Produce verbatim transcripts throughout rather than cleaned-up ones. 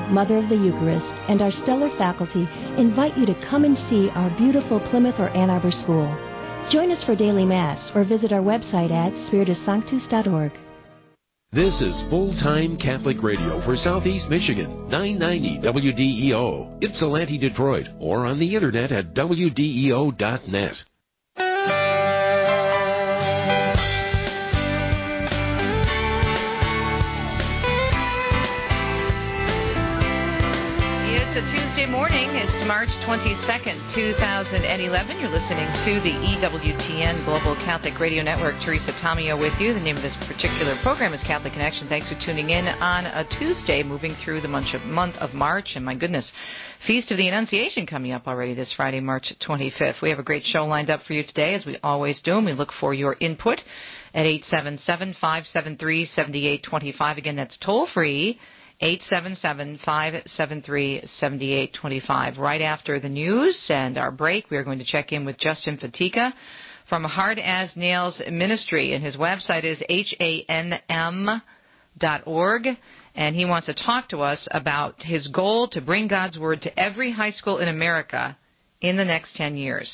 Mother of the Eucharist, and our stellar faculty invite you to come and see our beautiful Plymouth or Ann Arbor school. Join us for daily Mass or visit our website at spiritus sanctus dot org. This is Full-Time Catholic Radio for Southeast Michigan, nine ninety W D E O, Ypsilanti, Detroit, or on the internet at W D E O dot net. It's a Tuesday morning. It's March twenty-second, two thousand eleven. You're listening to the E W T N Global Catholic Radio Network. Teresa Tomeo with you. The name of this particular program is Catholic Connection. Thanks for tuning in on a Tuesday, moving through the month of, month of March. And my goodness, Feast of the Annunciation coming up already this Friday, March twenty-fifth. We have a great show lined up for you today, as we always do, and we look for your input at eight seven seven, five seven three, seven eight two five. Again, that's toll-free, eight seven seven, five seven three, seven eight two five. Right after the news and our break, we are going to check in with Justin Fatica from Hard As Nails Ministry, and his website is H A N M dot org, and he wants to talk to us about his goal to bring God's Word to every high school in America in the next ten years.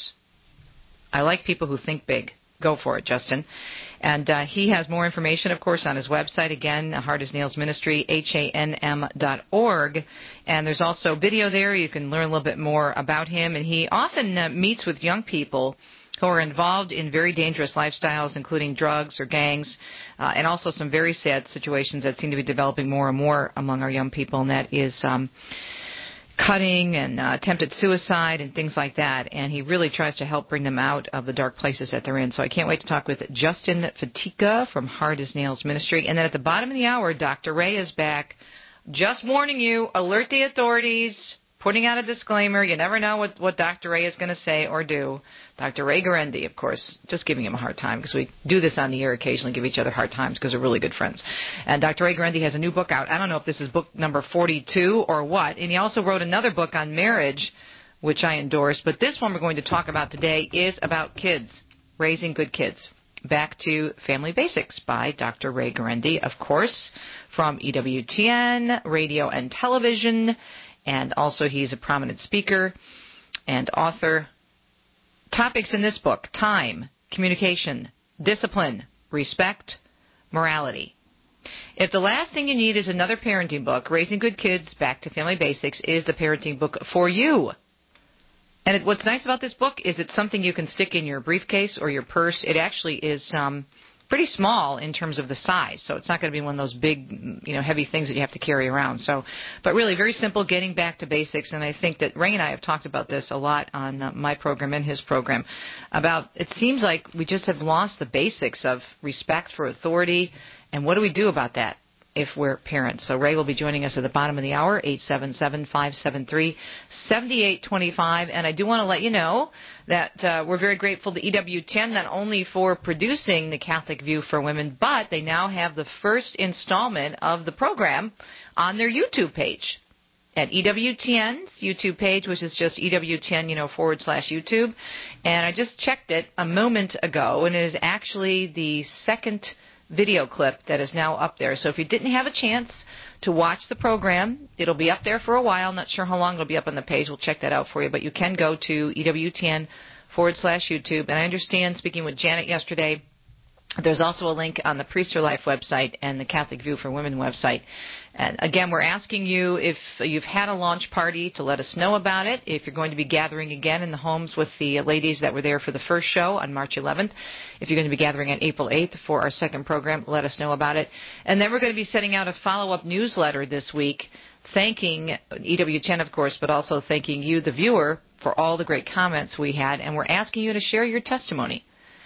I like people who think big. Go for it, Justin. And uh, he has more information, of course, on his website. Again, Hard As Nails Ministry, H A N M dot org. And there's also video there. You can learn a little bit more about him. And he often uh, meets with young people who are involved in very dangerous lifestyles, including drugs or gangs, uh, and also some very sad situations that seem to be developing more and more among our young people, and that is um, cutting and uh, attempted suicide and things like that, and he really tries to help bring them out of the dark places that they're in. So I can't wait to talk with Justin Fatica from Hard As Nails Ministry. And then at the bottom of the hour, Doctor Ray is back. Just warning you, alert the authorities, putting out a disclaimer. You never know what, what Doctor Ray is going to say or do. Doctor Ray Guarendi, of course, just giving him a hard time, because we do this on the air occasionally, give each other hard times because we're really good friends. And Doctor Ray Guarendi has a new book out. I don't know if this is book number forty-two or what. And he also wrote another book on marriage, which I endorse. But this one we're going to talk about today is about kids, raising good kids. Back to Family Basics by Doctor Ray Guarendi, of course, from E W T N, radio and television. And also he's a prominent speaker and author. Topics in this book: time, communication, discipline, respect, morality. If the last thing you need is another parenting book, Raising Good Kids, Back to Family Basics is the parenting book for you. And it, what's nice about this book is it's something you can stick in your briefcase or your purse. It actually is um, pretty small in terms of the size, so it's not going to be one of those big, you know, heavy things that you have to carry around. So, but really very simple, getting back to basics. And I think that Ray and I have talked about this a lot on uh, my program and his program, about it seems like we just have lost the basics of respect for authority, and what do we do about that if we're parents? So Ray will be joining us at the bottom of the hour, eight seven seven, five seven three, seven eight two five. And I do want to let you know that uh, we're very grateful to E W T N, not only for producing the Catholic View for Women, but they now have the first installment of the program on their YouTube page. At E W T N's YouTube page, which is just E W T N, you know, forward slash YouTube. And I just checked it a moment ago, and it is actually the second video clip that is now up there. So if you didn't have a chance to watch the program, it'll be up there for a while. Not sure how long it'll be up on the page. We'll check that out for you. But you can go to E W T N forward slash YouTube. And I understand, speaking with Janet yesterday, there's also a link on the Priest Your Life website and the Catholic View for Women website. And again, we're asking you, if you've had a launch party, to let us know about it. If you're going to be gathering again in the homes with the ladies that were there for the first show on March eleventh, if you're going to be gathering on April eighth for our second program, let us know about it. And then we're going to be sending out a follow-up newsletter this week, thanking E W T N, of course, but also thanking you, the viewer, for all the great comments we had. And we're asking you to share your testimony.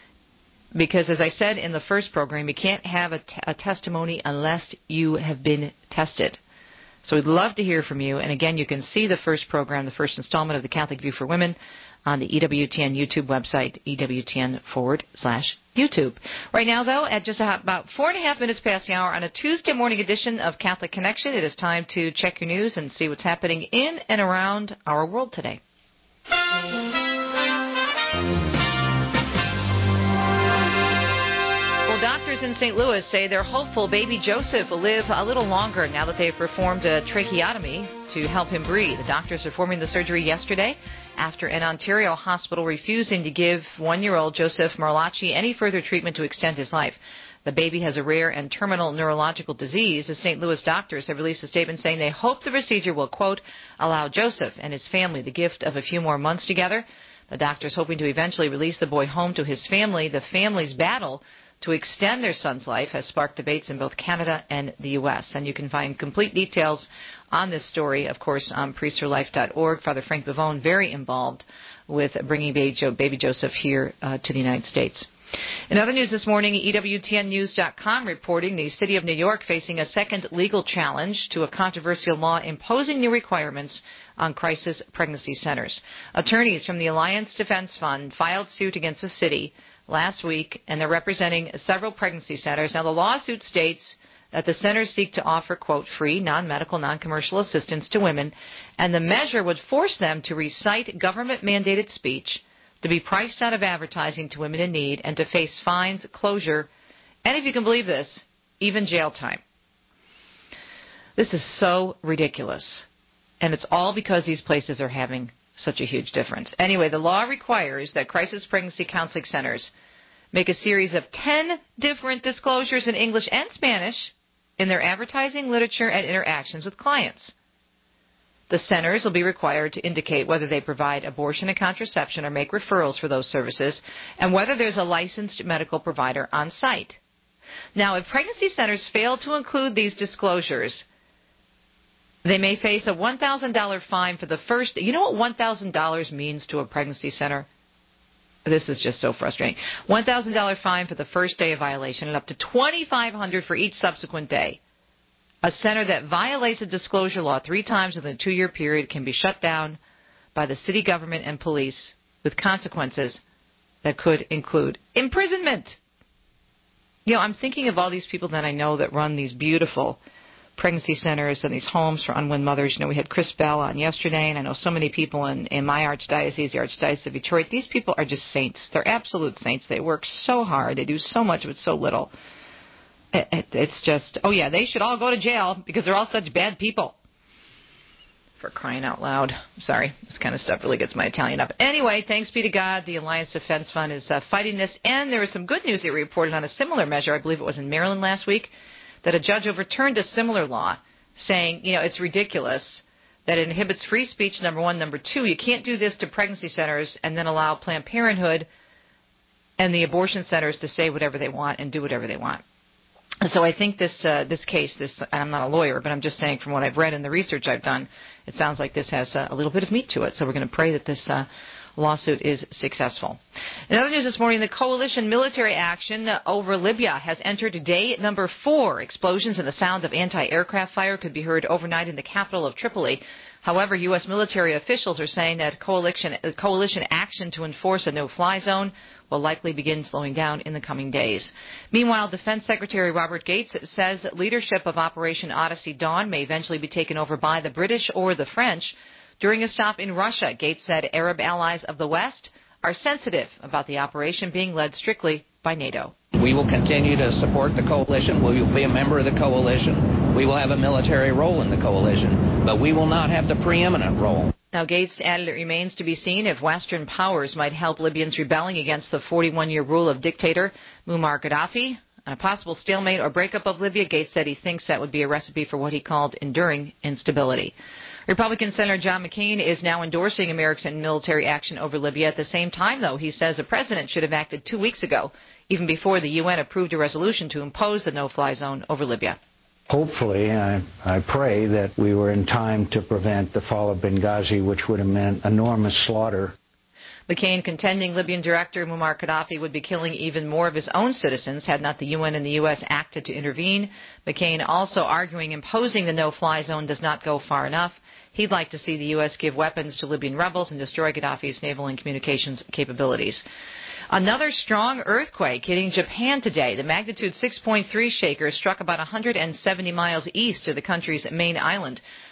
Because, as I said in the first program, you can't have a, t- a testimony unless you have been tested. So we'd love to hear from you. And, again, you can see the first program, the first installment of the Catholic View for Women, on the E W T N YouTube website, E W T N forward slash YouTube. Right now, though, at just about four and a half minutes past the hour on a Tuesday morning edition of Catholic Connection, it is time to check your news and see what's happening in and around our world today. doctors in Saint Louis say they're hopeful baby Joseph will live a little longer now that they've performed a tracheotomy to help him breathe. The doctors performing the surgery yesterday after an Ontario hospital refusing to give one-year-old Joseph Marlacci any further treatment to extend his life. The baby has a rare and terminal neurological disease. The Saint Louis doctors have released a statement saying they hope the procedure will, quote, allow Joseph and his family the gift of a few more months together. The doctors hoping to eventually release the boy home to his family. The family's battle to extend their son's life has sparked debates in both Canada and the U S. And you can find complete details on this story, of course, on priest for life dot org. Father Frank Bavone, very involved with bringing baby, jo- baby Joseph here uh, to the United States. In other news this morning, E W T N news dot com reporting the city of New York facing a second legal challenge to a controversial law imposing new requirements on crisis pregnancy centers. Attorneys from the Alliance Defense Fund filed suit against the city last week, and they're representing several pregnancy centers. Now, the lawsuit states that the centers seek to offer, quote, free, non-medical, non-commercial assistance to women, and the measure would force them to recite government-mandated speech, to be priced out of advertising to women in need, and to face fines, closure, and if you can believe this, even jail time. This is so ridiculous, and it's all because these places are having such a huge difference. Anyway, the law requires that crisis pregnancy counseling centers make a series of ten different disclosures in English and Spanish in their advertising, literature, and interactions with clients. The centers will be required to indicate whether they provide abortion and contraception or make referrals for those services, and whether there's a licensed medical provider on site. Now, if pregnancy centers fail to include these disclosures, they may face a one thousand dollars fine for the first. You know what one thousand dollars means to a pregnancy center? This is just so frustrating. one thousand dollars fine for the first day of violation and up to two thousand five hundred dollars for each subsequent day. A center that violates a disclosure law three times within a two-year period can be shut down by the city government and police with consequences that could include imprisonment. You know, I'm thinking of all these people that I know that run these beautiful pregnancy centers and these homes for unwed mothers. You know, we had Chris Bell on yesterday, and I know so many people in, in my archdiocese, the Archdiocese of Detroit. These people are just saints. They're absolute saints. They work so hard. They do so much with so little. It, it, it's just, oh, yeah, they should all go to jail because they're all such bad people. For crying out loud. Sorry, this kind of stuff really gets my Italian up. Anyway, thanks be to God, the Alliance Defense Fund is uh, fighting this, and there was some good news they reported on a similar measure. I believe it was in Maryland last week, that a judge overturned a similar law, saying, you know, it's ridiculous that it inhibits free speech, number one. Number two, you can't do this to pregnancy centers and then allow Planned Parenthood and the abortion centers to say whatever they want and do whatever they want. So I think this uh, this case, this I'm not a lawyer, but I'm just saying from what I've read and the research I've done, it sounds like this has uh, a little bit of meat to it. So we're going to pray that this uh, lawsuit is successful. In other news this morning, the coalition military action over Libya has entered day number four. Explosions and the sound of anti-aircraft fire could be heard overnight in the capital of Tripoli. However, U S military officials are saying that coalition, coalition action to enforce a no-fly zone will likely begin slowing down in the coming days. Meanwhile, Defense Secretary Robert Gates says leadership of Operation Odyssey Dawn may eventually be taken over by the British or the French. During a stop in Russia, Gates said Arab allies of the West are sensitive about the operation being led strictly by NATO. We will continue to support the coalition. We will be a member of the coalition. We will have a military role in the coalition, but we will not have the preeminent role. Now, Gates added it remains to be seen if Western powers might help Libyans rebelling against the forty-one-year rule of dictator Muammar Gaddafi. On a possible stalemate or breakup of Libya, Gates said he thinks that would be a recipe for what he called enduring instability. Republican Senator John McCain is now endorsing American military action over Libya. At the same time, though, he says the president should have acted two weeks ago, even before the U N approved a resolution to impose the no-fly zone over Libya. Hopefully, I, I pray that we were in time to prevent the fall of Benghazi, which would have meant enormous slaughter. McCain contending Libyan director Muammar Gaddafi would be killing even more of his own citizens had not the U N and the U S acted to intervene. McCain also arguing imposing the no-fly zone does not go far enough. He'd like to see the U S give weapons to Libyan rebels and destroy Gaddafi's naval and communications capabilities. Another strong earthquake hitting Japan today. The magnitude six point three shaker struck about one hundred seventy miles east of the country's main island.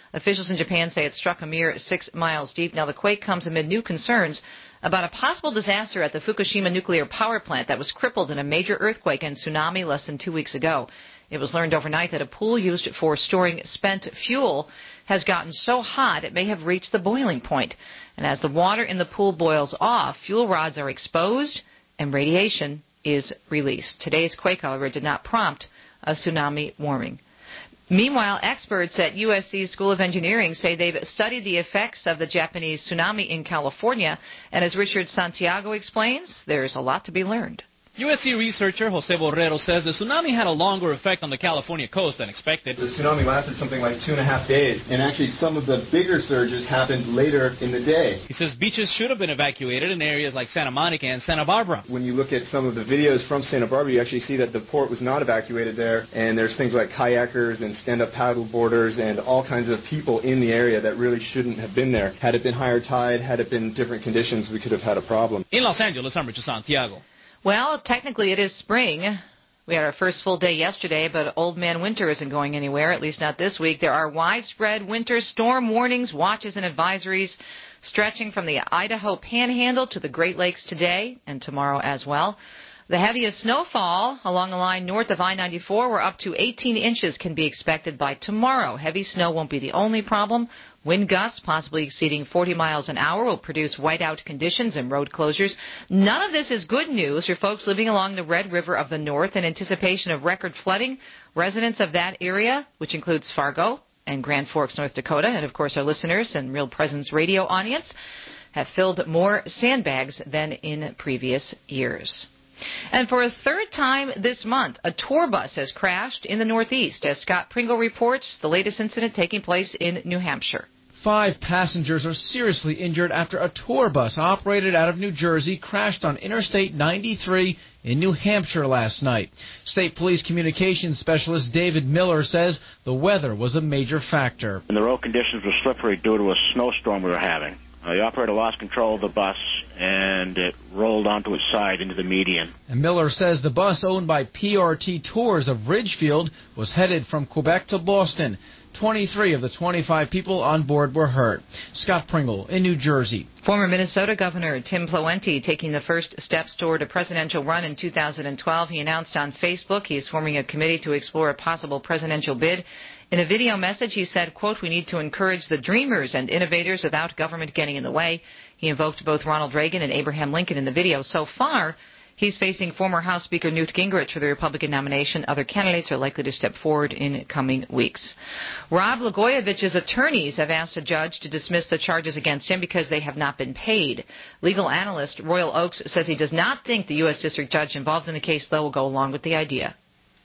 Officials in Japan say it struck a mere six miles deep. Now, the quake comes amid new concerns about a possible disaster at the Fukushima nuclear power plant that was crippled in a major earthquake and tsunami less than two weeks ago. It was learned overnight that a pool used for storing spent fuel has gotten so hot it may have reached the boiling point. And as the water in the pool boils off, fuel rods are exposed and radiation is released. Today's quake, however, did not prompt a tsunami warning. Meanwhile, experts at U S C School of Engineering say they've studied the effects of the Japanese tsunami in California, and as Richard Santiago explains, there's a lot to be learned. U S C researcher Jose Borrero says the tsunami had a longer effect on the California coast than expected. The tsunami lasted something like two and a half days, and actually some of the bigger surges happened later in the day. He says beaches should have been evacuated in areas like Santa Monica and Santa Barbara. When you look at some of the videos from Santa Barbara, you actually see that the port was not evacuated there, and there's things like kayakers and stand-up paddle boarders and all kinds of people in the area that really shouldn't have been there. Had it been higher tide, had it been different conditions, we could have had a problem. In Los Angeles, I'm Richard Santiago. Well, technically it is spring. We had our first full day yesterday, but Old Man Winter isn't going anywhere, at least not this week. There are widespread winter storm warnings, watches, and advisories stretching from the Idaho Panhandle to the Great Lakes today and tomorrow as well. The heaviest snowfall along the line north of I ninety-four, where up to eighteen inches can be expected by tomorrow. Heavy snow won't be the only problem. Wind gusts, possibly exceeding forty miles an hour, will produce whiteout conditions and road closures. None of this is good news for folks living along the Red River of the North in anticipation of record flooding. Residents of that area, which includes Fargo and Grand Forks, North Dakota, and, of course, our listeners and Real Presence radio audience, have filled more sandbags than in previous years. And for a third time this month, a tour bus has crashed in the Northeast. As Scott Pringle reports, the latest incident taking place in New Hampshire. Five passengers are seriously injured after a tour bus operated out of New Jersey crashed on Interstate ninety-three in New Hampshire last night. State Police Communications Specialist David Miller says the weather was a major factor. And the road conditions were slippery due to a snowstorm we were having. Uh, the operator lost control of the bus, and it rolled onto its side into the median. And Miller says the bus owned by P R T Tours of Ridgefield was headed from Quebec to Boston. twenty-three of the twenty-five people on board were hurt. Scott Pringle in New Jersey. Former Minnesota Governor Tim Pawlenty taking the first steps toward a presidential run in two thousand twelve. He announced on Facebook he is forming a committee to explore a possible presidential bid. In a video message, he said, quote, "We need to encourage the dreamers and innovators without government getting in the way." He invoked both Ronald Reagan and Abraham Lincoln in the video. So far, he's facing former House Speaker Newt Gingrich for the Republican nomination. Other candidates are likely to step forward in coming weeks. Rod Blagojevich's attorneys have asked a judge to dismiss the charges against him because they have not been paid. Legal analyst Royal Oakes says he does not think the U S District Judge involved in the case, though, will go along with the idea.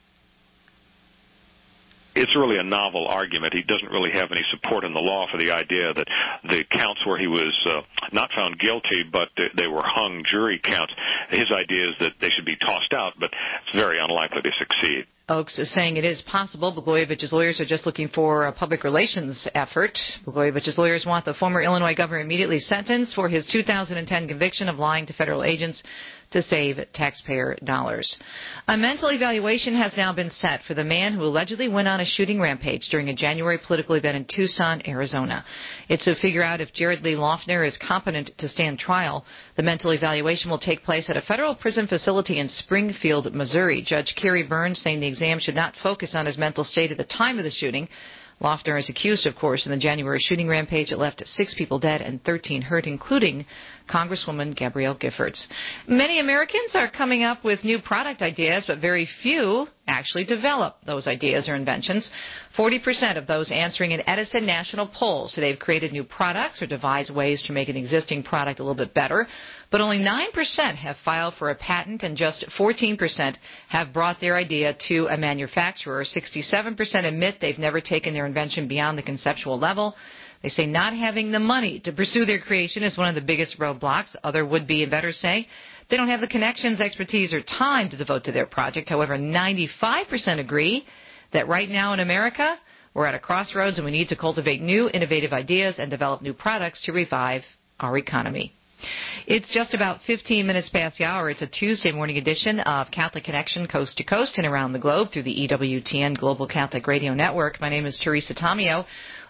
It's really a novel argument. He doesn't really have any support in the law for the idea that the counts where he was uh, not found guilty, but they were hung jury counts. His idea is that they should be tossed out, but it's very unlikely to succeed. Oakes is saying it is possible. Blagojevich's lawyers are just looking for a public relations effort. Blagojevich's lawyers want the former Illinois governor immediately sentenced for his two thousand ten conviction of lying to federal agents to save taxpayer dollars. A mental evaluation has now been set for the man who allegedly went on a shooting rampage during a January political event in Tucson, Arizona. It's to figure out if Jared Lee Loughner is competent to stand trial. The mental evaluation will take place at a federal prison facility in Springfield, Missouri. Judge Kerry Burns saying the exam should not focus on his mental state at the time of the shooting. Loughner is accused, of course, in the January shooting rampage that left six people dead and thirteen hurt, including Congresswoman Gabrielle Giffords. Many Americans are coming up with new product ideas, but very few actually develop those ideas or inventions. forty percent of those answering an Edison national poll say they've created new products or devised ways to make an existing product a little bit better, but only nine percent have filed for a patent and just fourteen percent have brought their idea to a manufacturer. sixty-seven percent admit they've never taken their invention beyond the conceptual level. They say not having the money to pursue their creation is one of the biggest roadblocks. Other would-be inventors say they don't have the connections, expertise, or time to devote to their project. However, ninety-five percent agree that right now in America, we're at a crossroads and we need to cultivate new, innovative ideas and develop new products to revive our economy. It's just about fifteen minutes past the hour. It's a Tuesday morning edition of Catholic Connection, coast to coast and around the globe through the E W T N Global Catholic Radio Network. My name is Teresa Tomeo.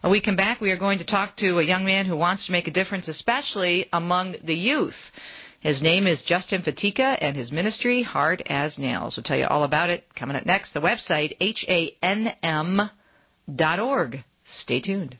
When we come back, we are going to talk to a young man who wants to make a difference, especially among the youth. His name is Justin Fatica, and his ministry, Hard as Nails. We'll tell you all about it coming up next. The website, H A N M dot org. Stay tuned.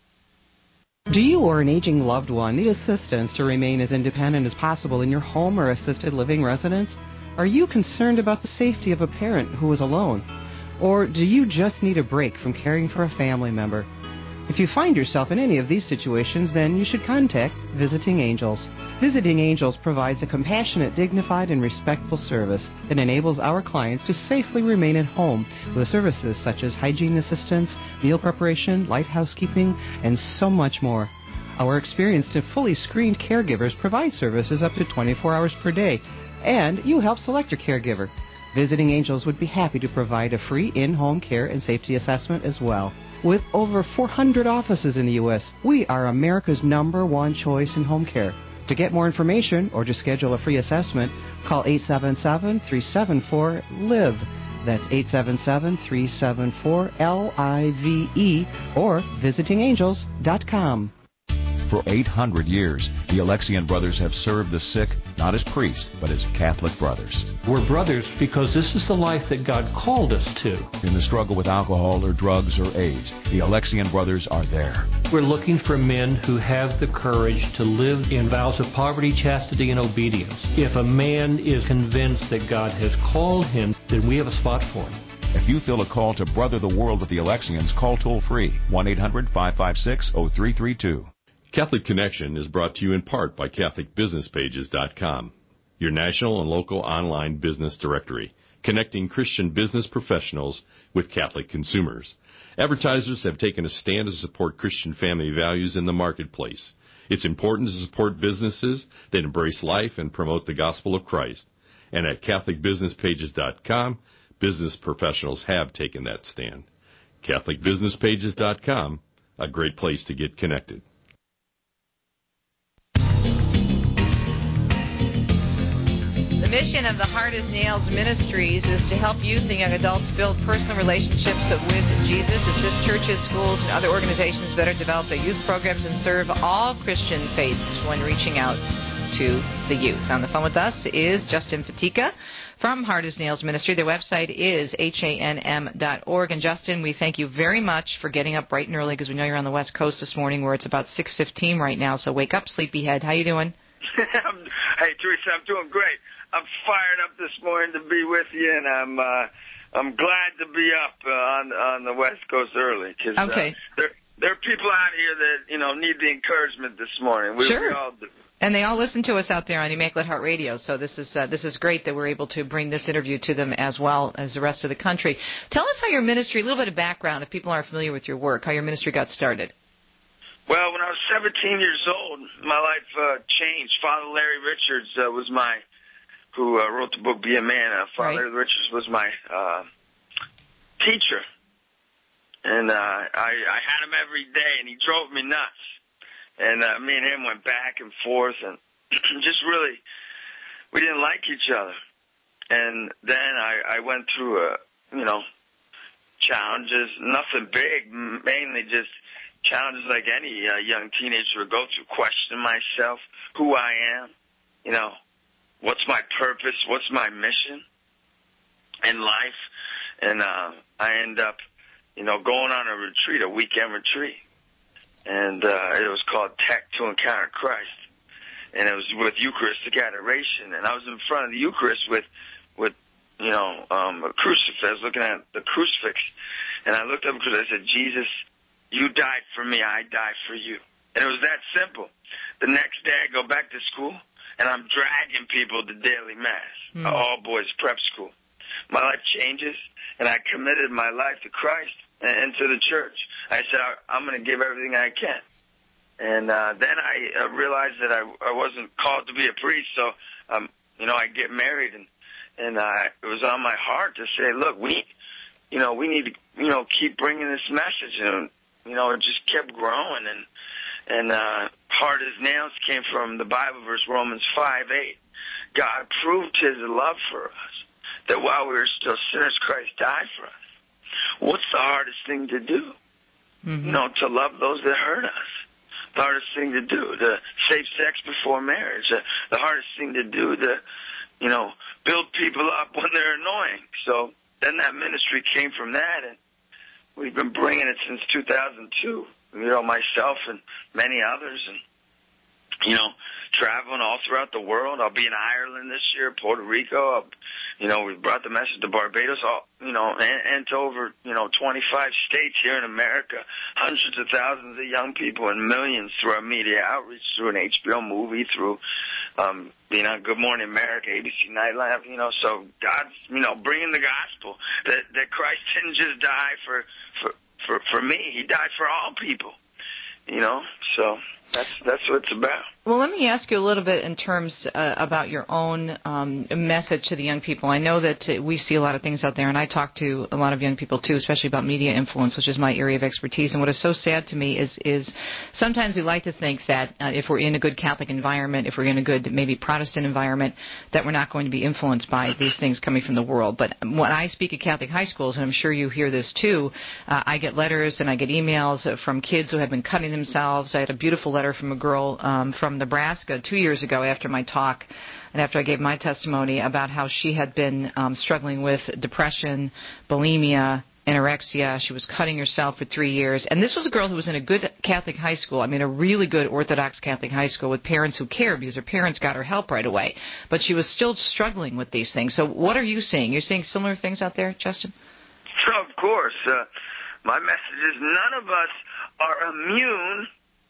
Do you or an aging loved one need assistance to remain as independent as possible in your home or assisted living residence? Are you concerned about the safety of a parent who is alone? Or do you just need a break from caring for a family member? If you find yourself in any of these situations, then you should contact Visiting Angels. Visiting Angels provides a compassionate, dignified, and respectful service that enables our clients to safely remain at home with services such as hygiene assistance, meal preparation, light housekeeping, and so much more. Our experienced and fully screened caregivers provide services up to twenty-four hours per day, and you help select your caregiver. Visiting Angels would be happy to provide a free in-home care and safety assessment as well. With over four hundred offices in the U S, we are America's number one choice in home care. To get more information or to schedule a free assessment, call eight seven seven, three seven four, L I V E. That's eight seven seven, three seven four, L I V E or visiting angels dot com. For eight hundred years, the Alexian brothers have served the sick not as priests, but as Catholic brothers. We're brothers because this is the life that God called us to. In the struggle with alcohol or drugs or AIDS, the Alexian brothers are there. We're looking for men who have the courage to live in vows of poverty, chastity, and obedience. If a man is convinced that God has called him, then we have a spot for him. If you feel a call to brother the world with the Alexians, call toll-free one eight hundred, five five six, zero three three two. Catholic Connection is brought to you in part by Catholic Business Pages dot com, your national and local online business directory, connecting Christian business professionals with Catholic consumers. Advertisers have taken a stand to support Christian family values in the marketplace. It's important to support businesses that embrace life and promote the gospel of Christ. And at Catholic Business Pages dot com, business professionals have taken that stand. Catholic Business Pages dot com, a great place to get connected. The mission of the Hard as Nails Ministries is to help youth and young adults build personal relationships with Jesus, assist churches, schools, and other organizations better develop their youth programs, and serve all Christian faiths when reaching out to the youth. On the phone with us is Justin Fatica from Hard as Nails Ministry. Their website is H A N M dot org. And Justin, we thank you very much for getting up bright and early, because we know you're on the West Coast this morning where it's about six fifteen right now. So wake up, sleepyhead. How you doing? Hey, Teresa, I'm doing great. I'm fired up this morning to be with you, and I'm uh, I'm glad to be up uh, on on the West Coast early, because okay. uh, there there are people out here that you know need the encouragement this morning. We, sure. we all do. And they all listen to us out there on Immaculate Heart Radio, so this is uh, this is great that we're able to bring this interview to them as well as the rest of the country. Tell us how your ministry, a little bit of background, if people aren't familiar with your work, how your ministry got started. Well, when I was seventeen years old, my life uh, changed. Father Larry Richards uh, was my who uh, wrote the book Be a Man. Uh, Father right. Richards was my uh, teacher. And uh, I, I had him every day, and he drove me nuts. And uh, me and him went back and forth, and just really, we didn't like each other. And then I, I went through, a, you know, challenges, nothing big, mainly just challenges like any uh, young teenager would go through, question myself, who I am, you know, what's my purpose? What's my mission in life? And uh, I end up, you know, going on a retreat, a weekend retreat. And uh, it was called Tech to Encounter Christ. And it was with Eucharistic adoration. And I was in front of the Eucharist with, with you know, um, a crucifix. I was looking at the crucifix. And I looked up because I said, Jesus, you died for me. I died for you. And it was that simple. The next day I go back to school. And I'm dragging people to daily mass, mm. all boys prep school. My life changes, and I committed my life to Christ and to the church. I said, I'm going to give everything I can. And uh, then I uh, realized that I, I wasn't called to be a priest, so, um, you know, I get married, and, and uh, it was on my heart to say, look, we, you know, we need to, you know, keep bringing this message. And, you know, it just kept growing, and And uh, Hard as Nails came from the Bible verse, Romans five eight. God proved his love for us, that while we were still sinners, Christ died for us. What's the hardest thing to do? Mm-hmm. You know, to love those that hurt us. The hardest thing to do, to safe sex before marriage. Uh, the hardest thing to do, to, you know, build people up when they're annoying. So then that ministry came from that, and we've been bringing it since two thousand two. You know, myself and many others, and, you know, traveling all throughout the world. I'll be in Ireland this year, Puerto Rico. I'll, you know, we brought the message to Barbados, all, you know, and, and to over, you know, twenty-five states here in America. Hundreds of thousands of young people and millions through our media outreach, through an H B O movie, through um, being on Good Morning America, A B C Nightlife, you know. So God's, you know, bringing the gospel that that Christ didn't just die for for for, for me; He died for all people, you know. So that's that's what it's about. Well, let me ask you a little bit in terms uh, about your own um, message to the young people. I know that uh, we see a lot of things out there, and I talk to a lot of young people, too, especially about media influence, which is my area of expertise. And what is so sad to me is is sometimes we like to think that uh, if we're in a good Catholic environment, if we're in a good maybe Protestant environment, that we're not going to be influenced by these things coming from the world. But when I speak at Catholic high schools, and I'm sure you hear this, too, uh, I get letters and I get emails from kids who have been cutting themselves. I had a beautiful letter from a girl um, from Nebraska two years ago after my talk and after I gave my testimony about how she had been um, struggling with depression, bulimia, anorexia. She was cutting herself for three years. And this was a girl who was in a good Catholic high school, I mean a really good Orthodox Catholic high school with parents who cared because her parents got her help right away. But she was still struggling with these things. So what are you seeing? You're seeing similar things out there, Justin? Of course. Uh, my message is none of us are immune.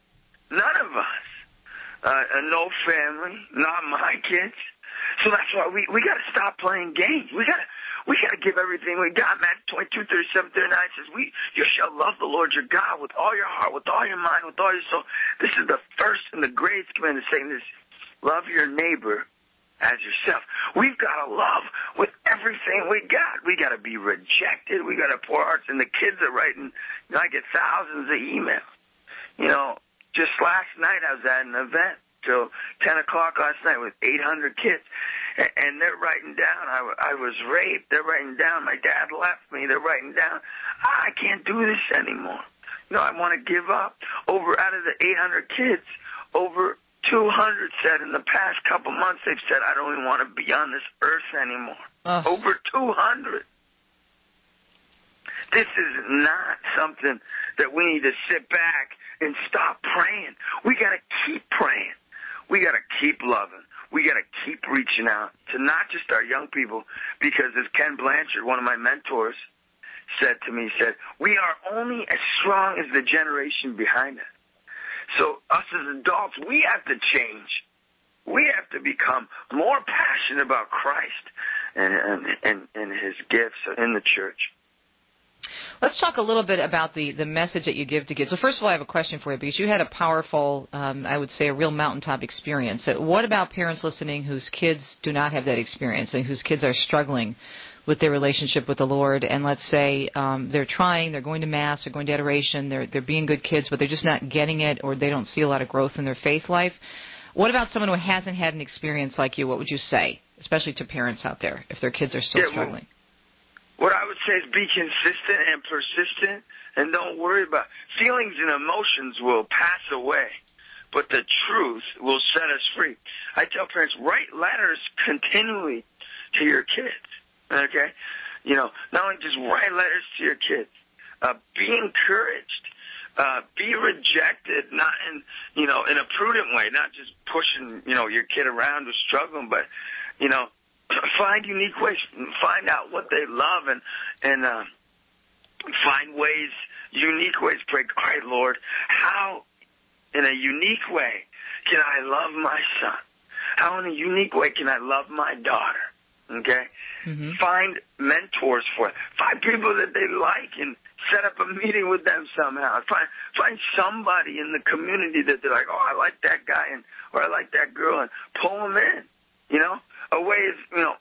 None of us. Uh, and no family, not my kids. So that's why we we got to stop playing games. We got to we got to give everything we got. Matthew twenty-two, thirty-seven, thirty-nine says, "We you shall love the Lord your God with all your heart, with all your mind, with all your soul." This is the first and the greatest commandment, saying this: love your neighbor as yourself. We've got to love with everything we got. We got to be rejected. We got to pour hearts. And the kids are writing. You know, I get thousands of emails. You know. Just last night I was at an event till ten o'clock last night with eight hundred kids, and they're writing down, I, I was raped. They're writing down, my dad left me. They're writing down, I can't do this anymore. You know, I want to give up. Over out of the eight hundred kids, over two hundred said in the past couple months, they've said, I don't even want to be on this earth anymore. Uh. Over two hundred. This is not something that we need to sit back and stop praying. We got to keep praying. We got to keep loving. We got to keep reaching out to not just our young people, because as Ken Blanchard, one of my mentors, said to me, he said, we are only as strong as the generation behind us. So us as adults, we have to change. We have to become more passionate about Christ and, and, and, and his gifts in the church. Let's talk a little bit about the, the message that you give to kids. So first of all, I have a question for you, because you had a powerful, um, I would say, a real mountaintop experience. So what about parents listening whose kids do not have that experience and whose kids are struggling with their relationship with the Lord? And let's say um, they're trying, they're going to Mass, they're going to adoration, they're, they're being good kids, but they're just not getting it, or they don't see a lot of growth in their faith life. What about someone who hasn't had an experience like you? What would you say, especially to parents out there, if their kids are still yeah, struggling? Well, what I would say is be consistent and persistent, and don't worry about feelings and emotions will pass away, but the truth will set us free. I tell parents, write letters continually to your kids, okay? You know, not only just write letters to your kids, uh, be encouraged, uh, be rejected, not in, you know, in a prudent way, not just pushing, you know, your kid around who's struggling, but, you know, find unique ways, find out what they love, and and uh, find ways, unique ways. Pray, all right, Lord, how in a unique way can I love my son? How in a unique way can I love my daughter? Okay? Mm-hmm. Find mentors for it. Find people that they like and set up a meeting with them somehow. Find find somebody in the community that they're like, oh, I like that guy, and or I like that girl, and pull them in, you know? A way is, you know,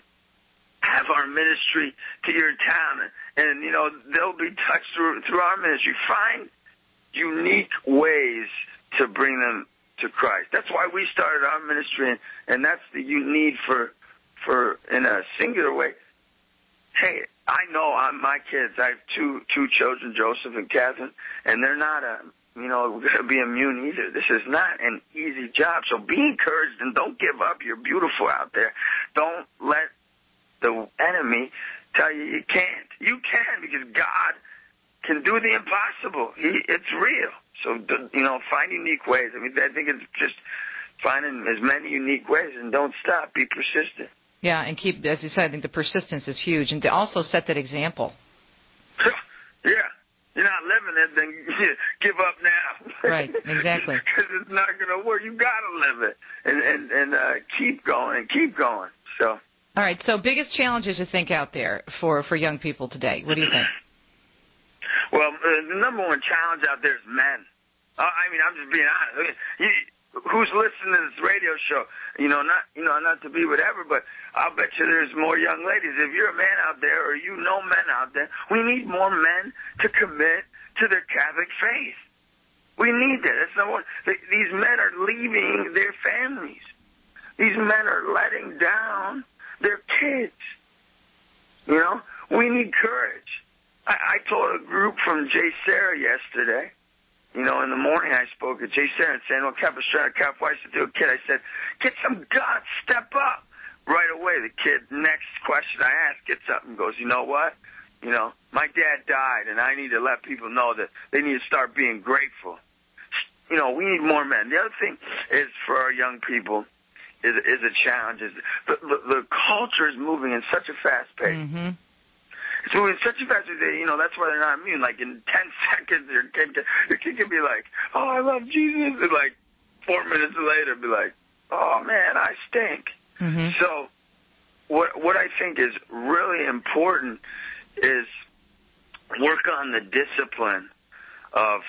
have our ministry to your town, and, and you know, they'll be touched through through our ministry. Find unique ways to bring them to Christ. That's why we started our ministry, and, and that's the you need for, for in a singular way, hey, I know I'm my kids. I have two two children, Joseph and Catherine, and they're not a you know going to be immune either. This is not an easy job. So be encouraged and don't give up. You're beautiful out there. Don't let the enemy tell you you can't. You can, because God can do the impossible. He, it's real. So, you know, find unique ways. I mean, I think it's just finding as many unique ways, and don't stop. Be persistent. Yeah, and keep, as you said, I think the persistence is huge, and to also set that example. Yeah. You're not living it, then give up now. Right, exactly. Because it's not going to work. You got to live it, and and, and uh, keep going and keep going. So. All right, so biggest challenges you think out there for, for young people today? What do you think? Well, uh, the number one challenge out there is men. Uh, I mean, I'm just being honest. You, who's listening to this radio show? You know, not you know, not to be whatever, but I'll bet you there's more young ladies. If you're a man out there, or you know men out there, we need more men to commit to their Catholic faith. We need that. That's not what these men are leaving their families. These men are letting down their kids. You know, we need courage. I, I told a group from J. Sarah yesterday. You know, in the morning I spoke at J. Sarah in San Juan Capistrano, California. I said to a kid, I said, get some guts, step up. Right away, the kid, next question I asked, gets up and goes, you know what? You know, my dad died, and I need to let people know that they need to start being grateful. You know, we need more men. The other thing is for our young people is, is a challenge. Is the, the, the culture is moving in such a fast pace. Mm-hmm. It's moving such a fast pace, you know, that's why they're not immune. Like, in ten seconds, your kid, can, your kid can be like, oh, I love Jesus. And, like, four minutes later, be like, oh, man, I stink. Mm-hmm. So what what I think is really important is work on the discipline of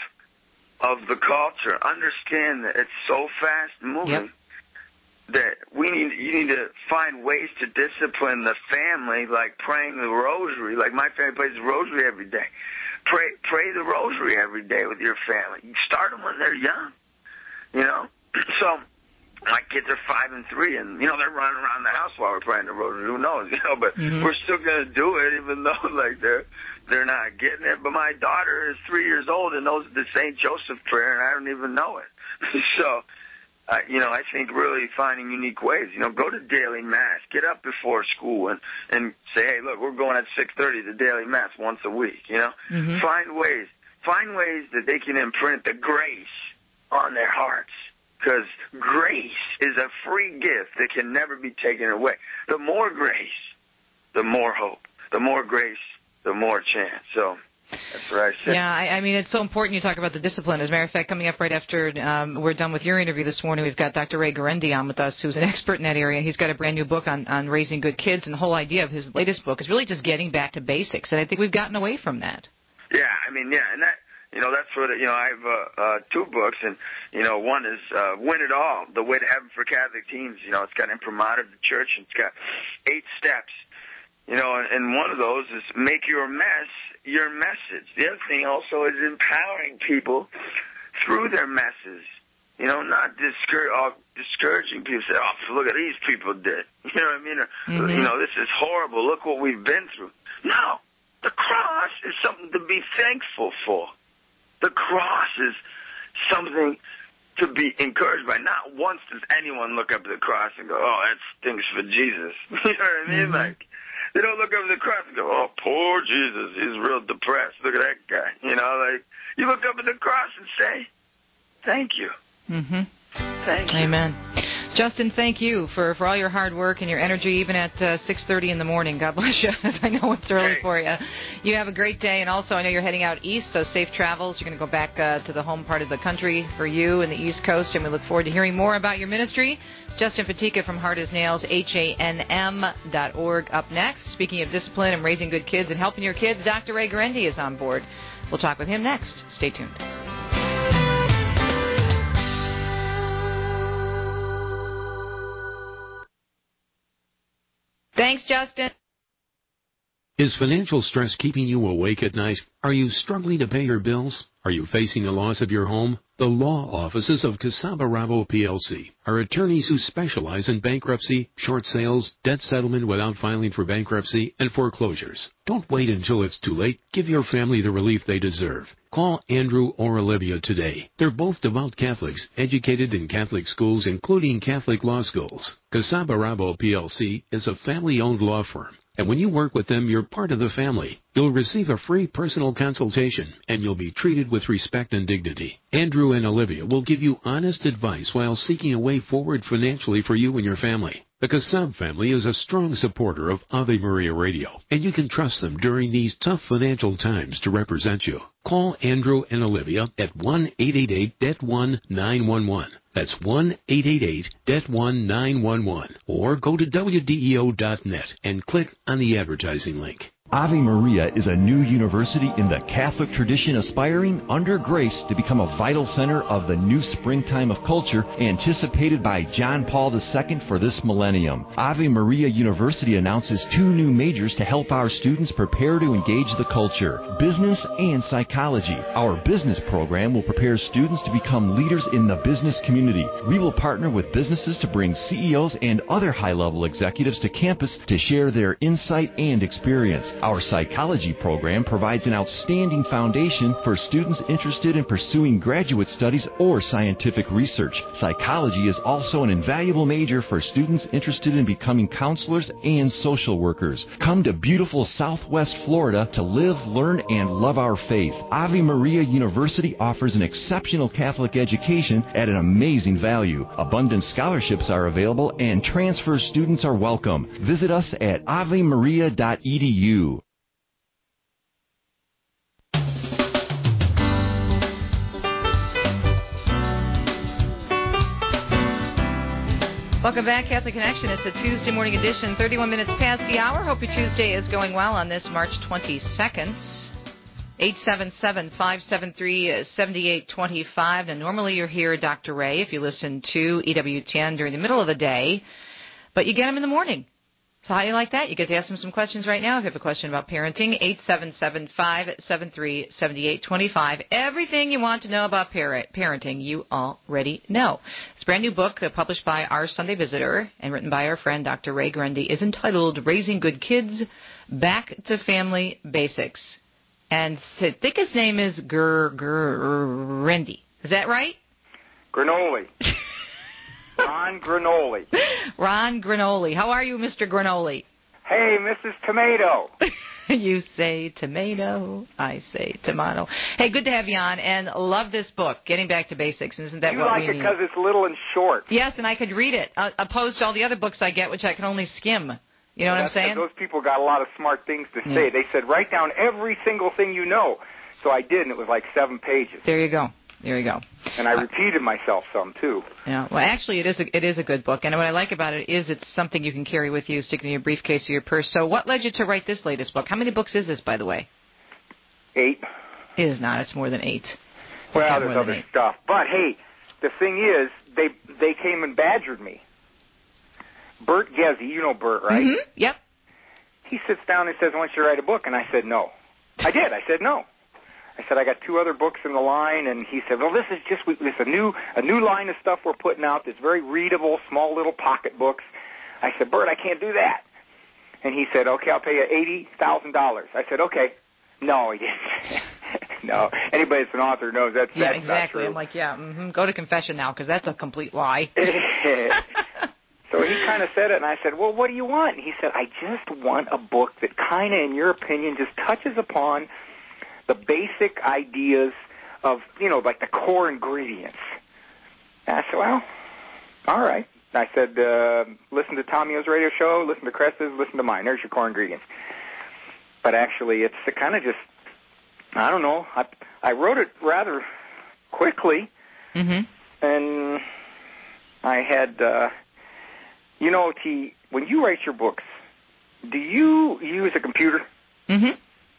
of the culture. Understand that it's so fast moving. Yep. That we need, you need to find ways to discipline the family, like praying the rosary. Like my family prays the rosary every day. Pray, pray the rosary every day with your family. You start them when they're young, you know. So my kids are five and three, and you know they're running around the house while we're praying the rosary. Who knows, you know? But mm-hmm. we're still gonna do it, even though like they're they're not getting it. But my daughter is three years old and knows the Saint Joseph prayer, and I don't even know it. So. Uh, you know, I think really finding unique ways. You know, go to daily mass. Get up before school and, and say, hey, look, we're going at six thirty to daily mass once a week, you know. Mm-hmm. Find ways. Find ways that they can imprint the grace on their hearts, because grace is a free gift that can never be taken away. The more grace, the more hope. The more grace, the more chance. So... that's what I said. Yeah, I, I mean, it's so important you talk about the discipline. As a matter of fact, coming up right after um, we're done with your interview this morning, we've got Doctor Ray Guarendi on with us, who's an expert in that area. He's got a brand new book on, on raising good kids, and the whole idea of his latest book is really just getting back to basics, and I think we've gotten away from that. Yeah, I mean, yeah, and that, you know, that's what, you know, I have uh, uh, two books, and, you know, one is uh, Win It All, The Way to Heaven for Catholic Teens. You know, it's got imprimatur of the church, and it's got eight steps. You know, and one of those is make your mess your message. The other thing also is empowering people through their messes. You know, not discour- uh, discouraging people. Say, oh, look at these people did. You know what I mean? Or, mm-hmm. you know, this is horrible. Look what we've been through. No, the cross is something to be thankful for. The cross is something to be encouraged by. Not once does anyone look up at the cross and go, oh, that stinks for Jesus. You know what I mean? Mm-hmm. Like, they don't look over the cross and go, oh, poor Jesus, he's real depressed. Look at that guy. You know, like, you look up at the cross and say, thank you. Mm-hmm. Thank you. Amen. Justin, thank you for, for all your hard work and your energy, even at uh, six thirty in the morning. God bless you. I know it's early hey. for you. You have a great day, and also I know you're heading out east, so safe travels. You're going to go back uh, to the home part of the country for you in the East Coast, and we look forward to hearing more about your ministry. Justin Fatica from Hard as Nails, H A N M dot org up next. Speaking of discipline and raising good kids and helping your kids, Doctor Ray Guarendi is on board. We'll talk with him next. Stay tuned. Thanks, Justin. Is financial stress keeping you awake at night? Are you struggling to pay your bills? Are you facing the loss of your home? The law offices of Casaba Rabo P L C are attorneys who specialize in bankruptcy, short sales, debt settlement without filing for bankruptcy, and foreclosures. Don't wait until it's too late. Give your family the relief they deserve. Call Andrew or Olivia today. They're both devout Catholics, educated in Catholic schools, including Catholic law schools. Casaba Rabo P L C is a family-owned law firm. And when you work with them, you're part of the family. You'll receive a free personal consultation, and you'll be treated with respect and dignity. Andrew and Olivia will give you honest advice while seeking a way forward financially for you and your family. The Casab family is a strong supporter of Ave Maria Radio, and you can trust them during these tough financial times to represent you. Call Andrew and Olivia at one eight eight eight D E T one nine one one. That's one eight eight eight D E T one nine one one. Or go to W D E O dot net and click on the advertising link. Ave Maria is a new university in the Catholic tradition aspiring under grace to become a vital center of the new springtime of culture anticipated by John Paul the Second for this millennium. Ave Maria University announces two new majors to help our students prepare to engage the culture, business and psychology. Our business program will prepare students to become leaders in the business community. We will partner with businesses to bring C E Os and other high-level executives to campus to share their insight and experience. Our psychology program provides an outstanding foundation for students interested in pursuing graduate studies or scientific research. Psychology is also an invaluable major for students interested in becoming counselors and social workers. Come to beautiful Southwest Florida to live, learn, and love our faith. Ave Maria University offers an exceptional Catholic education at an amazing value. Abundant scholarships are available and transfer students are welcome. Visit us at ave maria dot e d u. Welcome back, Catholic Connection. It's a Tuesday morning edition, thirty-one minutes past the hour. Hope your Tuesday is going well on this March twenty-second. eight seven seven, five seven three, seven eight two five. Now, normally you're here, Doctor Ray, if you listen to E W T N during the middle of the day, but you get him in the morning. So how do you like that? You get to ask him some questions right now if you have a question about parenting. eight seven seven, five seven three, seven eight two five. Everything you want to know about parent, parenting, you already know. This brand new book uh, published by Our Sunday Visitor and written by our friend Doctor Ray Grundy is entitled Raising Good Kids, Back to Family Basics. And I think his name is Gur Grundy. Is that right? Granoli. Ron Granoli. Ron Granoli. How are you, Mister Granoli? Hey, Missus Tomato. You say tomato, I say tomato. Hey, good to have you on, and love this book, Getting Back to Basics. Isn't that you what like we it because it's little and short. Yes, and I could read it, uh, opposed to all the other books I get, which I can only skim. You know well, what I'm saying? Those people got a lot of smart things to yeah. say. They said, write down every single thing you know. So I did, and it was like seven pages. There you go. There you go. And I repeated myself some, too. Yeah. Well, actually, it is a, it is a good book. And what I like about it is it's something you can carry with you, stick it in your briefcase or your purse. So what led you to write this latest book? How many books is this, by the way? Eight. It is not. It's more than eight. Well, there's other eight. stuff. But, hey, the thing is, they they came and badgered me. Bert Gezzi, you know Bert, right? Mm-hmm. Yep. He sits down and says, I want you to write a book. And I said, no. I did. I said, no. I said, I got two other books in the line, and he said, well, this is just this is a new a new line of stuff we're putting out that's very readable, small little pocket books. I said, Bert, I can't do that. And he said, okay, I'll pay you eighty thousand dollars. I said, okay. No, he didn't. No. Anybody that's an author knows that's, yeah, that's exactly. not true. I'm like, yeah, mm-hmm. Go to confession now, because that's a complete lie. So he kind of said it, and I said, well, what do you want? And he said, I just want a book that kind of, in your opinion, just touches upon the basic ideas of, you know, like the core ingredients. And I said, well, all right. I said, uh, listen to Tommy O's radio show, listen to Cress's, listen to mine. There's your core ingredients. But actually, it's kind of just, I don't know, I, I wrote it rather quickly, mm-hmm. and I had, uh, you know, T, when you write your books, do you use a computer? Mm-hmm.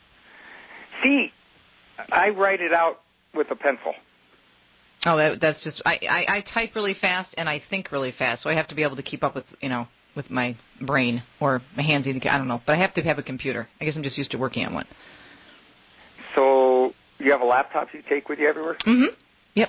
See, I write it out with a pencil. Oh, that, that's just, I, I, I type really fast and I think really fast, so I have to be able to keep up with, you know, with my brain or my hands, either, I don't know, but I have to have a computer. I guess I'm just used to working on one. So You have a laptop you take with you everywhere? Mm-hmm. Yep.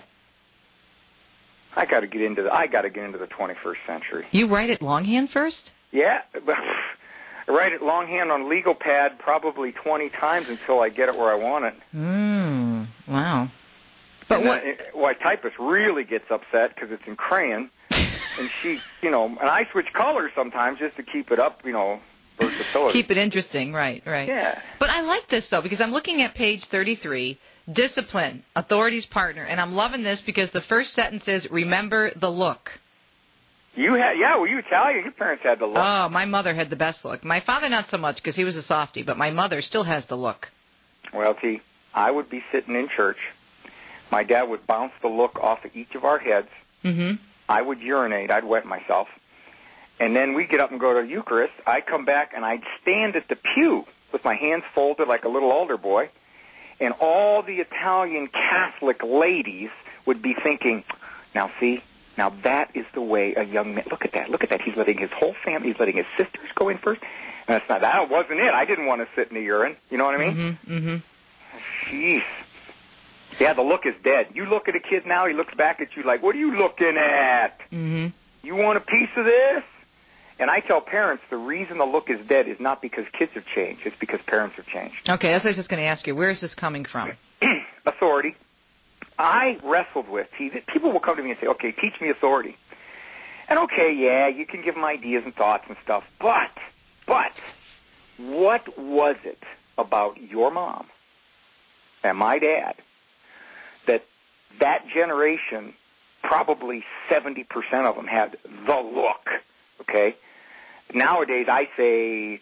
I got to get into the. I got to get into the twenty-first century. You write it longhand first? Yeah, I write it longhand on legal pad probably twenty times until I get it where I want it. Mm, wow. But and what? Then, why typist really gets upset because it's in crayon, and she, you know, and I switch colors sometimes just to keep it up, you know, versatility. Keep it interesting, right? Right. Yeah. But I like this though because I'm looking at page thirty-three. Discipline, authority's partner, and I'm loving this because the first sentence is remember the look. You had, yeah, well, you Italian. Your parents had the look. Oh, my mother had the best look. My father not so much because he was a softie, but my mother still has the look. Well, T, I would be sitting in church. My dad would bounce the look off of each of our heads. Mm-hmm. I would urinate. I'd wet myself. And then we'd get up and go to Eucharist. I'd come back, and I'd stand at the pew with my hands folded like a little altar boy. And all the Italian Catholic ladies would be thinking, now see, now that is the way a young man, look at that, look at that. He's letting his whole family, he's letting his sisters go in first. And that's not, that wasn't it. I didn't want to sit in the urine. You know what I mean? Mm-hmm, mm-hmm. Jeez. Yeah, the look is dead. You look at a kid now, he looks back at you like, what are you looking at? Mm-hmm. You want a piece of this? And I tell parents the reason the look is dead is not because kids have changed. It's because parents have changed. Okay, that's what I was just going to ask you. Where is this coming from? Authority. I wrestled with, people will come to me and say, okay, teach me authority. And okay, yeah, you can give them ideas and thoughts and stuff, but, but, what was it about your mom and my dad that that generation, probably seventy percent of them had the look, okay? Nowadays, I say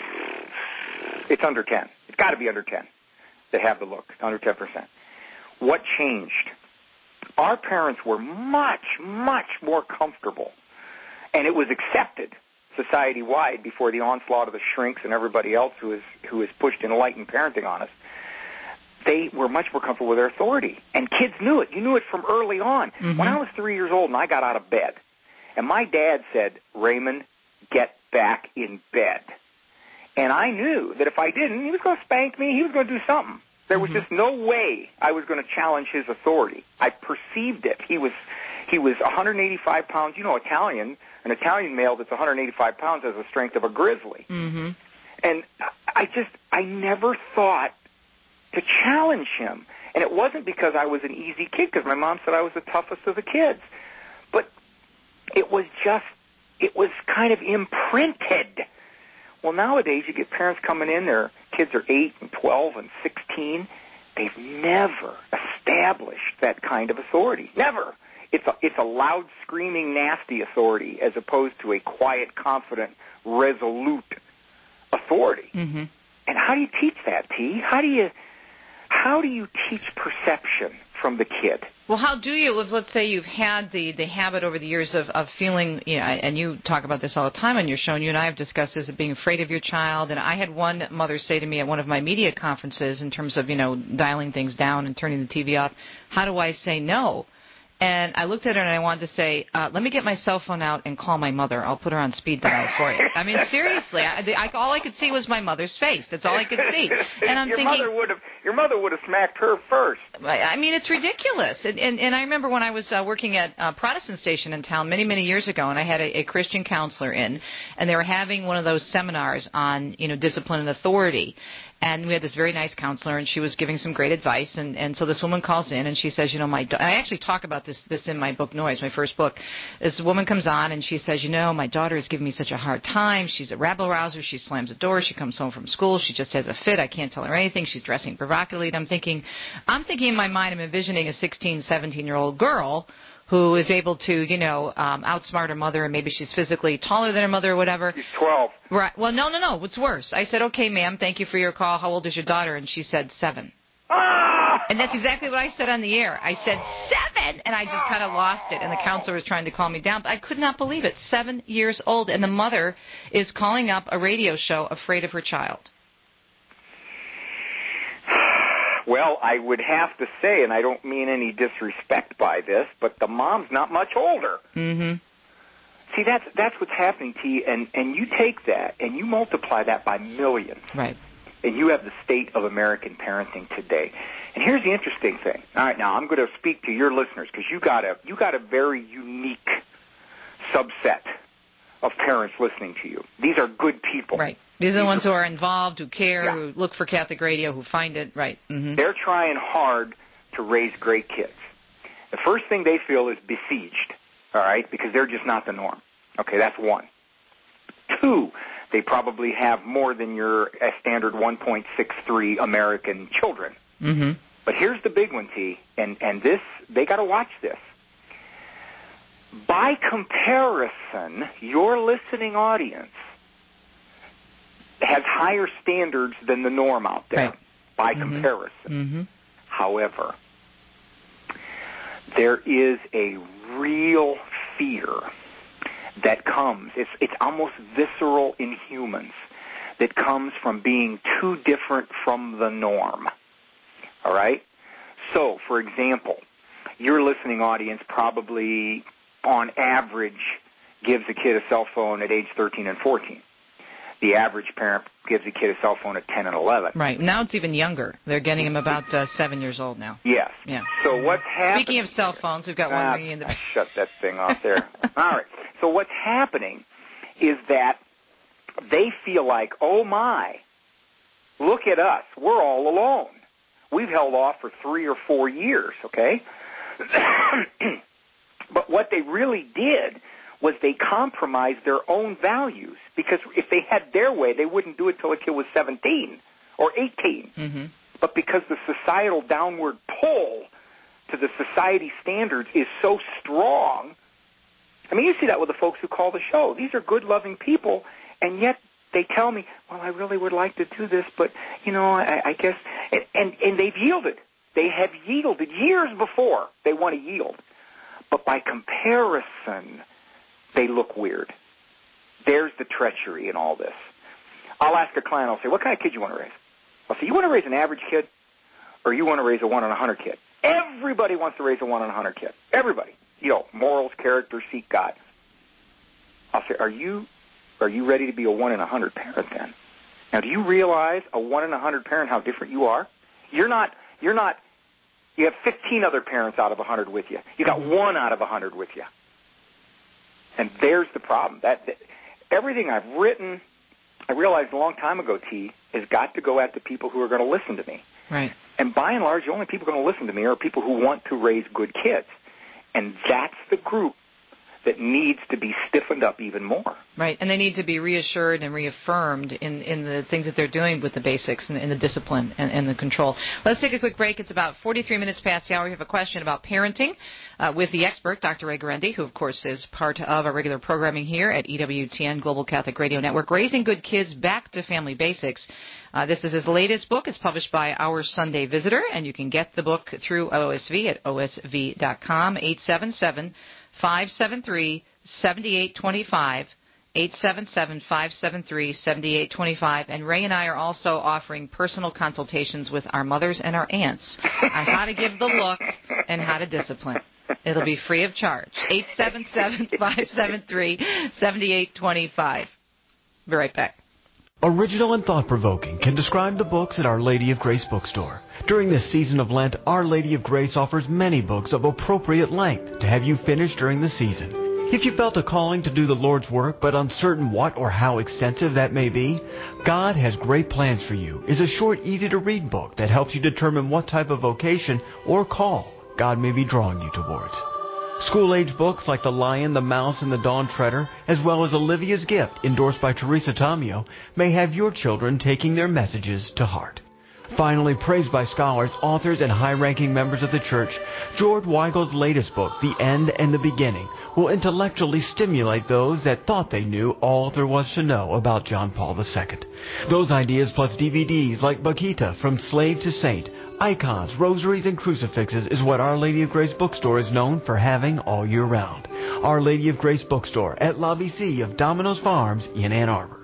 it's under ten. It's got to be under ten that have the look, under ten percent. What changed? Our parents were much, much more comfortable, and it was accepted society-wide before the onslaught of the shrinks and everybody else who is who has pushed enlightened parenting on us. They were much more comfortable with their authority, and kids knew it. You knew it from early on. Mm-hmm. When I was three years old and I got out of bed, and my dad said, Raymond, get back in bed. And I knew that if I didn't, he was going to spank me. He was going to do something. There was mm-hmm. just no way I was going to challenge his authority. I perceived it. He was he was one hundred eighty-five pounds. You know, Italian, an Italian male that's one hundred eighty-five pounds has the strength of a grizzly. Mm-hmm. And I just, I never thought to challenge him. And it wasn't because I was an easy kid, because my mom said I was the toughest of the kids. But it was just, it was kind of imprinted. Well, nowadays you get parents coming in, their kids are eight and twelve and sixteen. They've never established that kind of authority. Never. It's a, it's a loud, screaming, nasty authority as opposed to a quiet, confident, resolute authority. Mm-hmm. And how do you teach that, T? How do you, how do you teach perception from the kid? Well, how do you, let's say you've had the, the habit over the years of, of feeling, you know, and you talk about this all the time on your show, and you and I have discussed this, of being afraid of your child. And I had one mother say to me at one of my media conferences, in terms of, you know, dialing things down and turning the T V off, how do I say no? And I looked at her and I wanted to say, uh, let me get my cell phone out and call my mother. I'll put her on speed dial for you. I mean, seriously, I, I, all I could see was my mother's face. That's all I could see. And I'm your thinking, mother would have, your mother would have smacked her first. I mean, it's ridiculous. And, and, and I remember when I was uh, working at a Protestant station in town many, many years ago, and I had a, a Christian counselor in, and they were having one of those seminars on, you know, discipline and authority. And we had this very nice counselor, and she was giving some great advice. And, and so this woman calls in, and she says, you know, my da-, I actually talk about this this in my book, Noise, my first book. This woman comes on, and she says, you know, my daughter is giving me such a hard time. She's a rabble-rouser. She slams the door. She comes home from school. She just has a fit. I can't tell her anything. She's dressing provocatively. And I'm thinking, I'm thinking in my mind, I'm envisioning a sixteen, seventeen-year-old girl who is able to, you know, um, outsmart her mother, and maybe she's physically taller than her mother or whatever. She's twelve. Right. Well, no, no, no. What's worse? I said, okay, ma'am, thank you for your call. How old is your daughter? And she said seven. Ah! And that's exactly what I said on the air. I said seven, and I just kind of lost it. And the counselor was trying to calm me down, but I could not believe it. Seven years old, and the mother is calling up a radio show afraid of her child. Well, I would have to say, and I don't mean any disrespect by this, but the mom's not much older. Mm-hmm. See, that's that's what's happening, T, and, and you take that and you multiply that by millions. Right. and you have the state of American parenting today. And here's the interesting thing. All right, now I'm going to speak to your listeners because you got a you got a very unique subset of parents listening to you. These are good people. Right. These are the ones who are involved, who care, yeah. who look for Catholic radio, who find it. Right. Mm-hmm. They're trying hard to raise great kids. The first thing they feel is besieged, all right, because they're just not the norm. Okay, that's one. Two, they probably have more than your standard one point six three American children. Mm-hmm. But here's the big one, T, and, and this, they got to watch this. By comparison, your listening audience has higher standards than the norm out there, right. by mm-hmm. comparison. Mm-hmm. However, there is a real fear that comes, it's, it's almost visceral in humans, that comes from being too different from the norm. All right? So, for example, your listening audience probably, on average, gives a kid a cell phone at age thirteen and fourteen. The average parent gives a kid a cell phone at ten and eleven. Right. Now it's even younger. They're getting them about uh, seven years old now. Yes. Yeah. So what's happening? Speaking of cell phones, we've got one ah, ringing in the back. Shut that thing off there. All right. So what's happening is that they feel like, oh, my, look at us. We're all alone. We've held off for three or four years, okay? But what they really did was they compromised their own values, because if they had their way, they wouldn't do it till a kid was seventeen or eighteen. Mm-hmm. But because the societal downward pull to the society standards is so strong, I mean, you see that with the folks who call the show. These are good, loving people, and yet they tell me, well, I really would like to do this, but, you know, I, I guess, and, and, and they've yielded. They have yielded years before they want to yield. But by comparison, they look weird. There's the treachery in all this. I'll ask a client, I'll say, what kind of kid you want to raise? I'll say, you want to raise an average kid, or you want to raise a one in a hundred kid? Everybody wants to raise a one in a hundred kid. Everybody. You know, morals, character, seek God. I'll say, are you are you ready to be a one in a hundred parent then? Now, do you realize a one in a hundred parent how different you are? You're not. You're not. You have fifteen other parents out of a hundred with you. You got one out of a hundred with you. And there's the problem. That, that everything I've written, I realized a long time ago, T, has got to go at the people who are going to listen to me. Right. And by and large, the only people going to listen to me are people who want to raise good kids. And that's the group that needs to be stiffened up even more. Right, and they need to be reassured and reaffirmed in, in the things that they're doing with the basics and, and the discipline and, and the control. Let's take a quick break. It's about forty-three minutes past the hour. We have a question about parenting uh, with the expert, Doctor Ray Guarendi, who, of course, is part of our regular programming here at E W T N Global Catholic Radio Network, Raising Good Kids Back to Family Basics. Uh, this is his latest book. It's published by Our Sunday Visitor, and you can get the book through O S V at O S V dot com, eight seven seven, five seven three, seven eight two five, eight seven seven, five seven three, seven eight two five. And Ray and I are also offering personal consultations with our mothers and our aunts on how to give the look and how to discipline. It'll be free of charge. eight seven seven, five seven three, seven eight two five. Be right back. Original and thought-provoking can describe the books at Our Lady of Grace bookstore. During this season of Lent, Our Lady of Grace offers many books of appropriate length to have you finish during the season. If you felt a calling to do the Lord's work but uncertain what or how extensive that may be, God Has Great Plans for You is a short, easy-to-read book that helps you determine what type of vocation or call God may be drawing you towards. School-age books like The Lion, the Mouse, and the Dawn Treader, as well as Olivia's Gift, endorsed by Teresa Tomeo, may have your children taking their messages to heart. Finally, praised by scholars, authors, and high-ranking members of the Church, George Weigel's latest book, The End and the Beginning, will intellectually stimulate those that thought they knew all there was to know about John Paul the Second. Those ideas plus D V Ds like Bakita, From Slave to Saint, icons, rosaries, and crucifixes is what Our Lady of Grace bookstore is known for having all year round. Our Lady of Grace bookstore at Lobby C of Domino's Farms in Ann Arbor.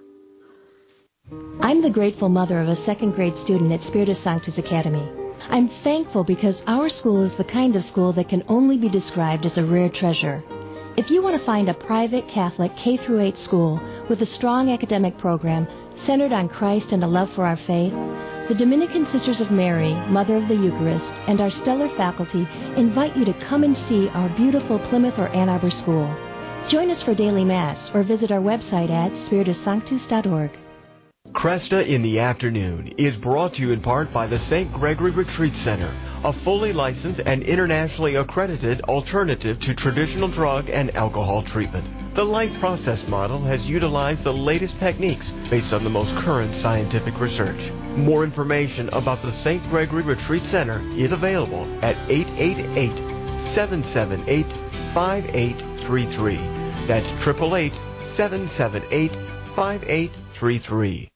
I'm the grateful mother of a second grade student at Spiritus Sanctus Academy. I'm thankful because our school is the kind of school that can only be described as a rare treasure. If you want to find a private Catholic K through eight school with a strong academic program, centered on Christ and a love for our faith, the Dominican Sisters of Mary, Mother of the Eucharist, and our stellar faculty invite you to come and see our beautiful Plymouth or Ann Arbor school. Join us for daily Mass or visit our website at spiritus sanctus dot org. Cresta in the Afternoon is brought to you in part by the Saint Gregory Retreat Center, a fully licensed and internationally accredited alternative to traditional drug and alcohol treatment. The Light Process model has utilized the latest techniques based on the most current scientific research. More information about the Saint Gregory Retreat Center is available at eight eight eight, seven seven eight, five eight three three. That's eight eight eight, seven seven eight, five eight three three.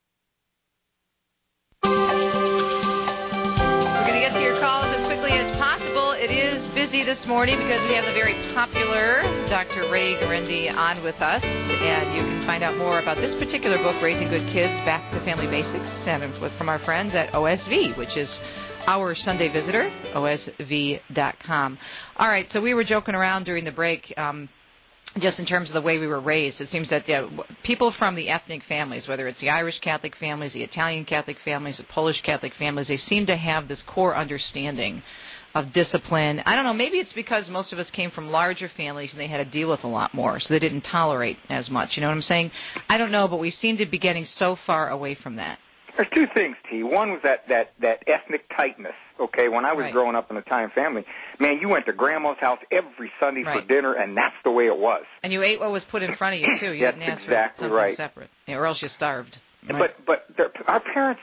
It is busy this morning because we have the very popular Doctor Ray Guarendi on with us, and you can find out more about this particular book, Raising Good Kids, Back to Family Basics, and from our friends at O S V, which is our Sunday visitor, O S V dot com. All right, so we were joking around during the break, um, just in terms of the way we were raised. It seems that uh, people from the ethnic families, whether it's the Irish Catholic families, the Italian Catholic families, the Polish Catholic families, they seem to have this core understanding of discipline. I don't know, maybe it's because most of us came from larger families and they had to deal with a lot more, so they didn't tolerate as much. You know what I'm saying? I don't know, but we seem to be getting so far away from that. There's two things, T. One was that, that, that ethnic tightness, okay? When I was right. growing up in an Italian family, man, you went to Grandma's house every Sunday right. for dinner, and that's the way it was. And you ate what was put in front of you, too. You that's didn't ask exactly for something right. separate, yeah, or else you starved. Right. But but our parents,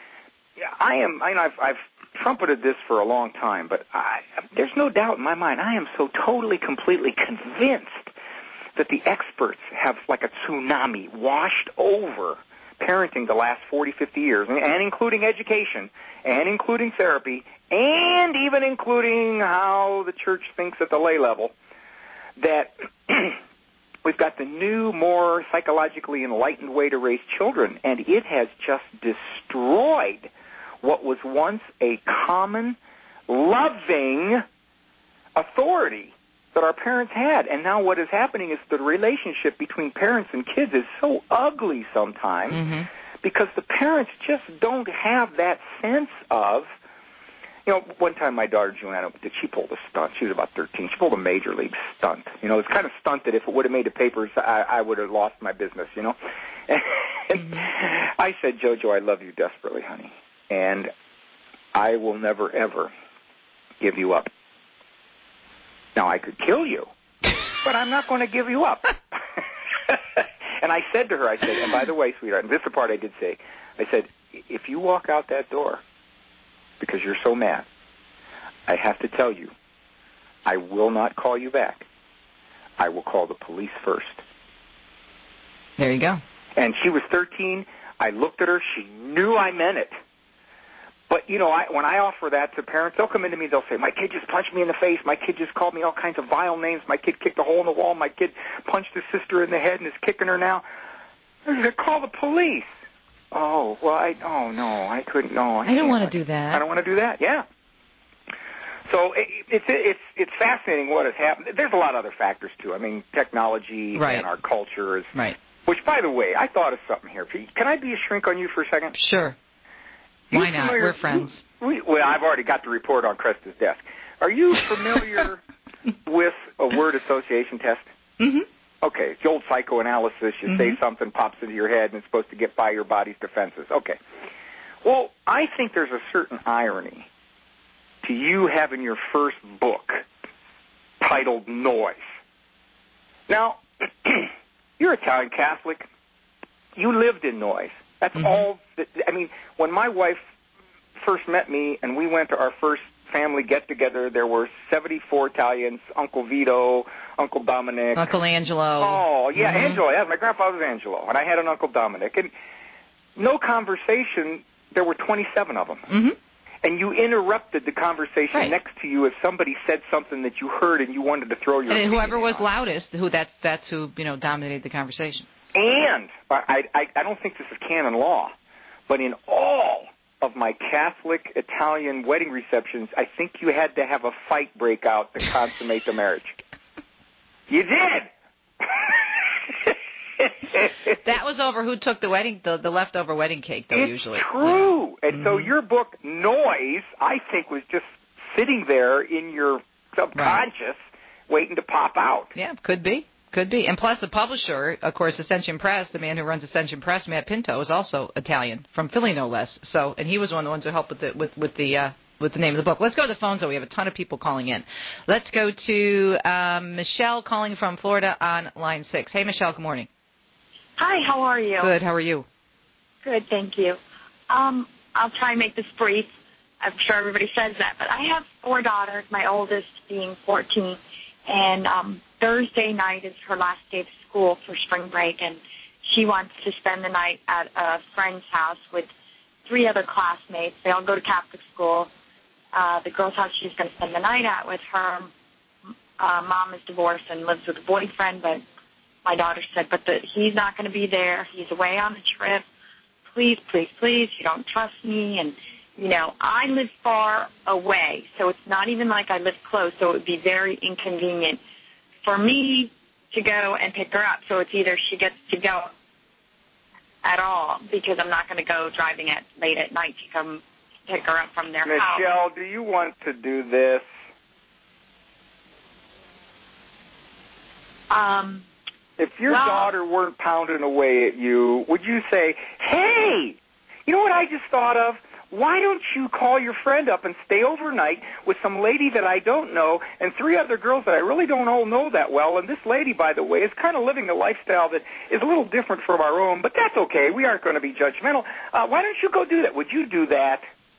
I am, I know I've, I've trumpeted this for a long time, but I, there's no doubt in my mind, I am so totally, completely convinced that the experts have like a tsunami washed over parenting the last forty, fifty years, and including education, and including therapy, and even including how the church thinks at the lay level, that we've got the new, more psychologically enlightened way to raise children, and it has just destroyed what was once a common, loving authority that our parents had. And now what is happening is the relationship between parents and kids is so ugly sometimes mm-hmm. because the parents just don't have that sense of, you know, one time my daughter Joanna, she pulled a stunt. She was about thirteen. She pulled a major league stunt. You know, it's kind of stunt that if it would have made the papers, I, I would have lost my business, you know. And mm-hmm. I said, JoJo, I love you desperately, honey, and I will never, ever give you up. Now, I could kill you, but I'm not going to give you up. And I said to her, I said, and by the way, sweetheart, and this is the part I did say, I said, if you walk out that door because you're so mad, I have to tell you, I will not call you back. I will call the police first. There you go. And she was thirteen. I looked at her. She knew I meant it. But, you know, I, when I offer that to parents, they'll come into me, they'll say, my kid just punched me in the face. My kid just called me all kinds of vile names. My kid kicked a hole in the wall. My kid punched his sister in the head and is kicking her now. I said, call the police. Oh, well, I, oh, no, I couldn't, no. I, I don't want to do that. I don't want to do that, yeah. So it, it's, it's, it's fascinating what has happened. There's a lot of other factors, too. I mean, technology right. and our culture is. Right. Which, by the way, I thought of something here. Can I be a shrink on you for a second? Sure. Why not? Familiar, We're friends. We, well, I've already got the report on Cresta's desk. Are you familiar with a word association test? Mm-hmm. Okay, it's the old psychoanalysis. You mm-hmm. say something, pops into your head, and it's supposed to get by your body's defenses. Okay. Well, I think there's a certain irony to you having your first book titled Noise. Now, you're Italian Catholic. You lived in Noise. That's mm-hmm. all. That, I mean, when my wife first met me and we went to our first family get-together, there were seventy-four Italians, Uncle Vito, Uncle Dominic. Uncle Angelo. Oh, yeah, mm-hmm. Angelo. Yeah, my grandfather was Angelo, and I had an Uncle Dominic. And no conversation, there were twenty-seven of them. Mm-hmm. And you interrupted the conversation right. next to you if somebody said something that you heard and you wanted to throw your And whoever was on. loudest, who that's, that's who, you know, dominated the conversation. And I, I, I don't think this is canon law, but in all of my Catholic Italian wedding receptions, I think you had to have a fight break out to consummate the marriage. You did. That was over who took the wedding, the, the leftover wedding cake, though, it's usually. true. Yeah. And mm-hmm. so your book, Noise, I think, was just sitting there in your subconscious right. waiting to pop out. Yeah, could be. Could be. And plus the publisher, of course, Ascension Press, the man who runs Ascension Press, Matt Pinto, is also Italian, from Philly no less. So, and he was one of the ones who helped with the, with, with the, uh, with the name of the book. Let's go to the phones, though. We have a ton of people calling in. Let's go to um, Michelle calling from Florida on line six. Hey, Michelle, good morning. Hi, how are you? Good, how are you? Good, thank you. Um, I'll try and make this brief. I'm sure everybody says that, but I have four daughters, my oldest being fourteen, and um, Thursday night is her last day of school for spring break, and she wants to spend the night at a friend's house with three other classmates. They all go to Catholic school. Uh, the girl's house she's going to spend the night at with her uh, mom is divorced and lives with a boyfriend, but my daughter said, but the, he's not going to be there. He's away on the trip. Please, please, please, you don't trust me. And, you know, I live far away, so it's not even like I live close, so it would be very inconvenient for me to go and pick her up. So it's either she gets to go at all, because I'm not going to go driving at late at night to come pick her up from their Michelle, house. Michelle, do you want to do this? Um, if your well, daughter weren't pounding away at you, would you say, hey, you know what I just thought of? Why don't you call your friend up and stay overnight with some lady that I don't know and three other girls that I really don't all know that well? And this lady, by the way, is kind of living a lifestyle that is a little different from our own, but that's okay. We aren't going to be judgmental. Uh, why don't you go do that? Would you do that?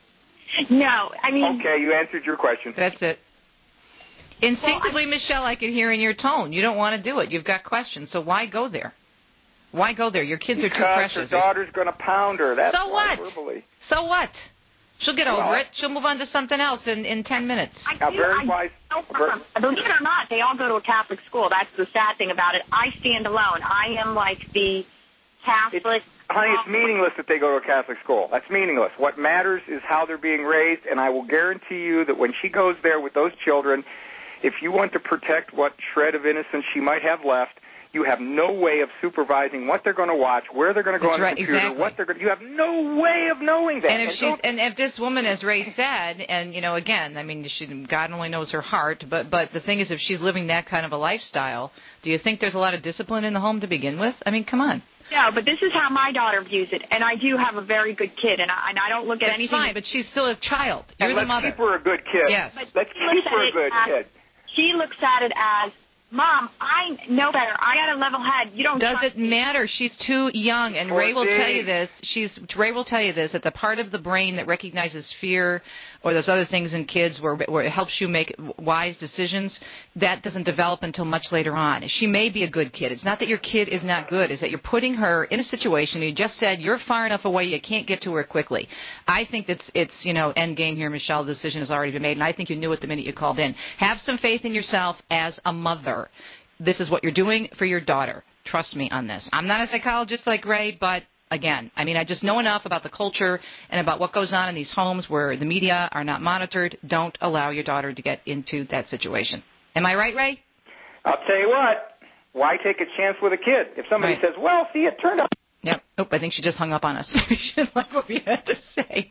No, I mean... Okay, you answered your question. That's it. Instinctively, well, I, Michelle, I can hear in your tone. You don't want to do it. You've got questions, so why go there? Why go there? Your kids because are too precious. Because her daughter's going to pound her. That's so what? Verbally. So what? She'll get over well, it. She'll move on to something else in, in ten minutes. I now, do, very I, wise. No problem. Believe it or not, they all go to a Catholic school. That's the sad thing about it. I stand alone. I am like the Catholic... It's, honey, it's meaningless that they go to a Catholic school. That's meaningless. What matters is how they're being raised, and I will guarantee you that when she goes there with those children, if you want to protect what shred of innocence she might have left, you have no way of supervising what they're going to watch, where they're going to go That's on right, the computer, exactly. what they're going to... You have no way of knowing that. And if and she's and if this woman, as Ray said, and, you know, again, I mean, she, God only knows her heart, but, but the thing is, if she's living that kind of a lifestyle, do you think there's a lot of discipline in the home to begin with? I mean, come on. No, but this is how my daughter views it, and I do have a very good kid, and I, and I don't look at That's anything... fine, but she's still a child. You're and the mother. Let's keep her a good kid. Yes. But let's keep her a good as, kid. She looks at it as, Mom, I know better. I got a level head. You don't Does trust it matter? She's too young, and Ray will tell you this. She's Ray will tell you this, that the part of the brain that recognizes fear or those other things in kids where, where it helps you make wise decisions, that doesn't develop until much later on. She may be a good kid. It's not that your kid is not good. It's that you're putting her in a situation. You just said you're far enough away you can't get to her quickly. I think it's, it's you know, end game here, Michelle. The decision has already been made, and I think you knew it the minute you called in. Have some faith in yourself as a mother. This is what you're doing for your daughter. Trust me on this. I'm not a psychologist like Ray, but again, I mean, I just know enough about the culture and about what goes on in these homes where the media are not monitored. Don't allow your daughter to get into that situation. Am I right, Ray? I'll tell you what. Why take a chance with a kid? If somebody right. says, well, see, it turned out... Yep. Oh, I think she just hung up on us. She didn't like what we had to say.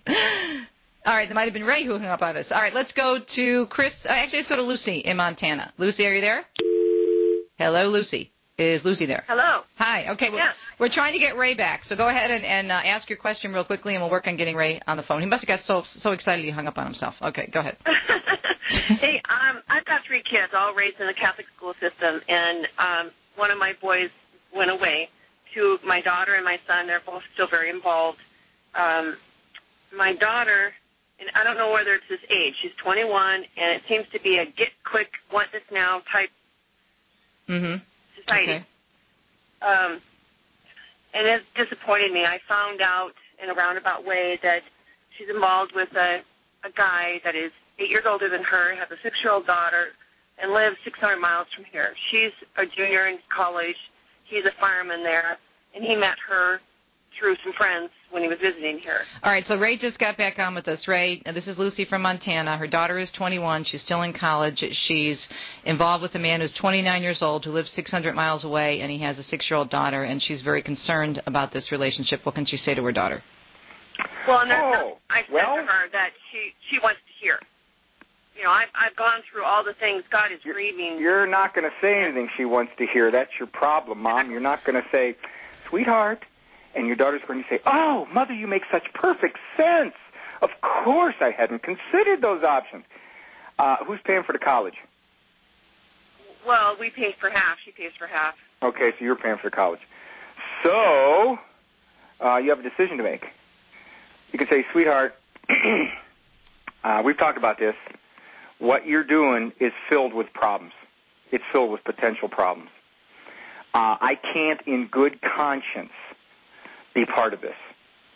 All right, that might have been Ray who hung up on us. All right, let's go to Chris. Uh, actually, let's go to Lucy in Montana. Lucy, are you there? Hello, Lucy. Is Lucy there? Hello. Hi. Okay, well, yes. We're trying to get Ray back, so go ahead and, and uh, ask your question real quickly, and we'll work on getting Ray on the phone. He must have got so so excited he hung up on himself. Okay, go ahead. Hey, um, I've got three kids, all raised in the Catholic school system, and um, one of my boys went away. Two, my daughter and my son, they're both still very involved. Um, my daughter, and I don't know whether it's this age, she's twenty-one, and it seems to be a get quick, want this now type mm-hmm. society. Okay. Um, and it disappointed me. I found out in a roundabout way that she's involved with a, a guy that is eight years older than her, has a six-year-old daughter, and lives six hundred miles from here. She's a junior in college. He's a fireman there, and he met her through some friends when he was visiting here. All right, so Ray just got back on with us. Ray, this is Lucy from Montana. Her daughter is twenty-one. She's still in college. She's involved with a man who's twenty-nine years old who lives six hundred miles away, and he has a six-year-old daughter, and she's very concerned about this relationship. What can she say to her daughter? Well, and that's Oh, not, I said well, to her that she, she wants to hear. You know, I've, I've gone through all the things God is grieving. You're not going to say anything she wants to hear. That's your problem, Mom. You're not going to say, sweetheart, and your daughter's going to say, oh, Mother, you make such perfect sense. Of course I hadn't considered those options. Uh, who's paying for the college? Well, we pay for half. She pays for half. Okay, so you're paying for the college. So uh, you have a decision to make. You can say, sweetheart, uh, we've talked about this. What you're doing is filled with problems. It's filled with potential problems. Uh, I can't, in good conscience, be part of this.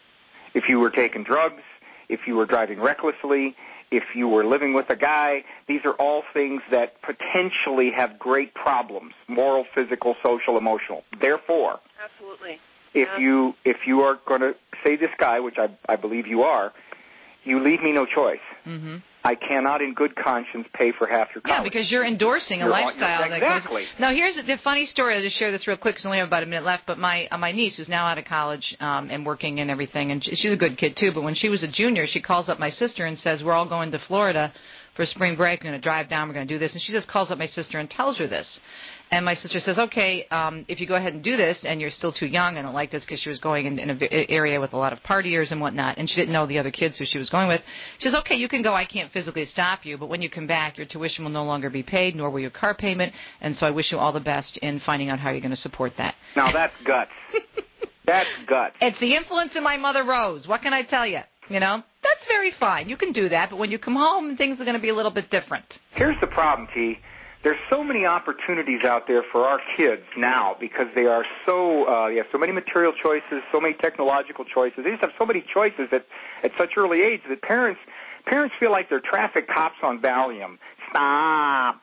If you were taking drugs, if you were driving recklessly, if you were living with a guy, these are all things that potentially have great problems, moral, physical, social, emotional. Therefore, Absolutely. if Yeah. you if you are going to say this guy, which I, I believe you are, you leave me no choice. Mm-hmm. I cannot, in good conscience, pay for half your college. Yeah, because you're endorsing a You're- lifestyle. you're- that exactly. goes. Now, here's the funny story. I'll just share this real quick because we only have about a minute left. But my uh, my niece, who's now out of college um, and working and everything, and she, she's a good kid, too. But when she was a junior, she calls up my sister and says, we're all going to Florida for spring break. We're going to drive down. We're going to do this. And she just calls up my sister and tells her this. And my sister says, okay, um, if you go ahead and do this and you're still too young, I don't like this because she was going in, in an area with a lot of partiers and whatnot, and she didn't know the other kids who she was going with. She says, okay, you can go. I can't physically stop you, but when you come back, your tuition will no longer be paid, nor will your car payment, and so I wish you all the best in finding out how you're going to support that. Now, that's guts. That's guts. It's the influence in my mother, Rose. What can I tell you? You know, that's very fine. You can do that, but when you come home, things are going to be a little bit different. Here's the problem, T. There's so many opportunities out there for our kids now because they are so, uh, they have so many material choices, so many technological choices. They just have so many choices at, at such early age that parents, parents feel like they're traffic cops on Valium. Stop,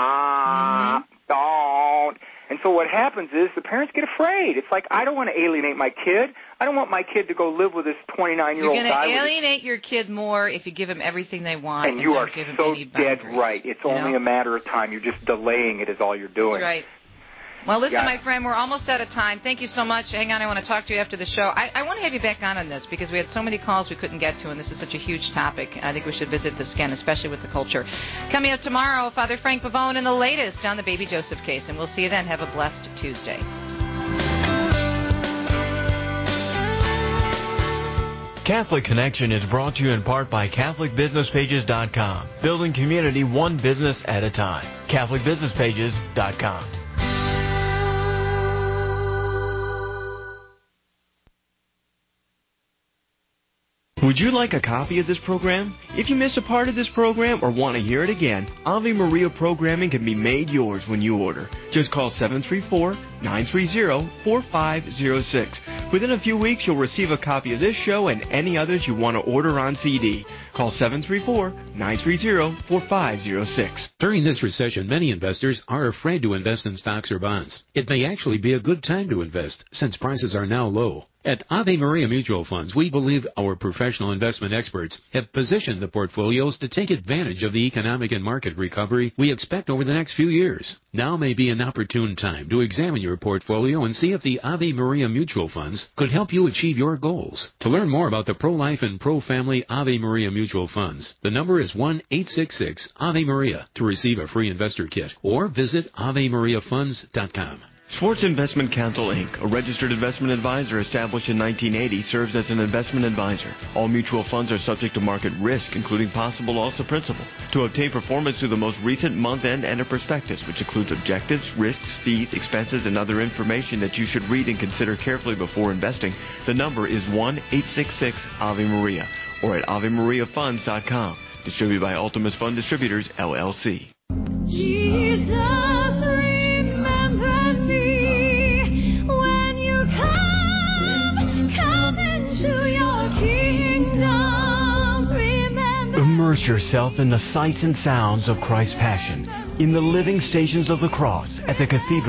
stop, mm-hmm. don't. And so what happens is the parents get afraid. It's like, I don't want to alienate my kid. I don't want my kid to go live with this twenty-nine-year-old guy. You're guy. going to alienate your kid more if you give him everything they want. And, and you don't are give him so any dead boundaries, right. It's only know? a matter of time. You're just delaying it is all you're doing. That's right. Well, listen, Yeah. my friend, we're almost out of time. Thank you so much. Hang on, I want to talk to you after the show. I, I want to have you back on on this because we had so many calls we couldn't get to, and this is such a huge topic. I think we should visit this again, especially with the culture. Coming up tomorrow, Father Frank Pavone and the latest on the Baby Joseph case, and we'll see you then. Have a blessed Tuesday. Catholic Connection is brought to you in part by Catholic Business Pages dot com. Building community one business at a time. Catholic Business Pages dot com. Would you like a copy of this program? If you miss a part of this program or want to hear it again, Ave Maria programming can be made yours when you order. Just call seven three four, nine three zero, four five zero six. Within a few weeks, you'll receive a copy of this show and any others you want to order on C D. Call seven three four, nine three zero, four five zero six. During this recession, many investors are afraid to invest in stocks or bonds. It may actually be a good time to invest since prices are now low. At Ave Maria Mutual Funds, we believe our professional investment experts have positioned the portfolios to take advantage of the economic and market recovery we expect over the next few years. Now may be an opportune time to examine your portfolio and see if the Ave Maria Mutual Funds could help you achieve your goals. To learn more about the pro-life and pro-family Ave Maria Mutual Funds, the number is one eight six six Ave Maria to receive a free investor kit or visit Ave Maria Funds dot com. Schwartz Investment Counsel, Incorporated, a registered investment advisor established in nineteen eighty, serves as an investment advisor. All mutual funds are subject to market risk, including possible loss of principal. To obtain performance through the most recent month-end and a prospectus, which includes objectives, risks, fees, expenses, and other information that you should read and consider carefully before investing, the number is one eight six six Ave Maria or at Ave Maria Funds dot com. Distributed by Ultimus Fund Distributors, L L C. Jesus. Immerse yourself in the sights and sounds of Christ's Passion, in the living stations of the cross at the Cathedral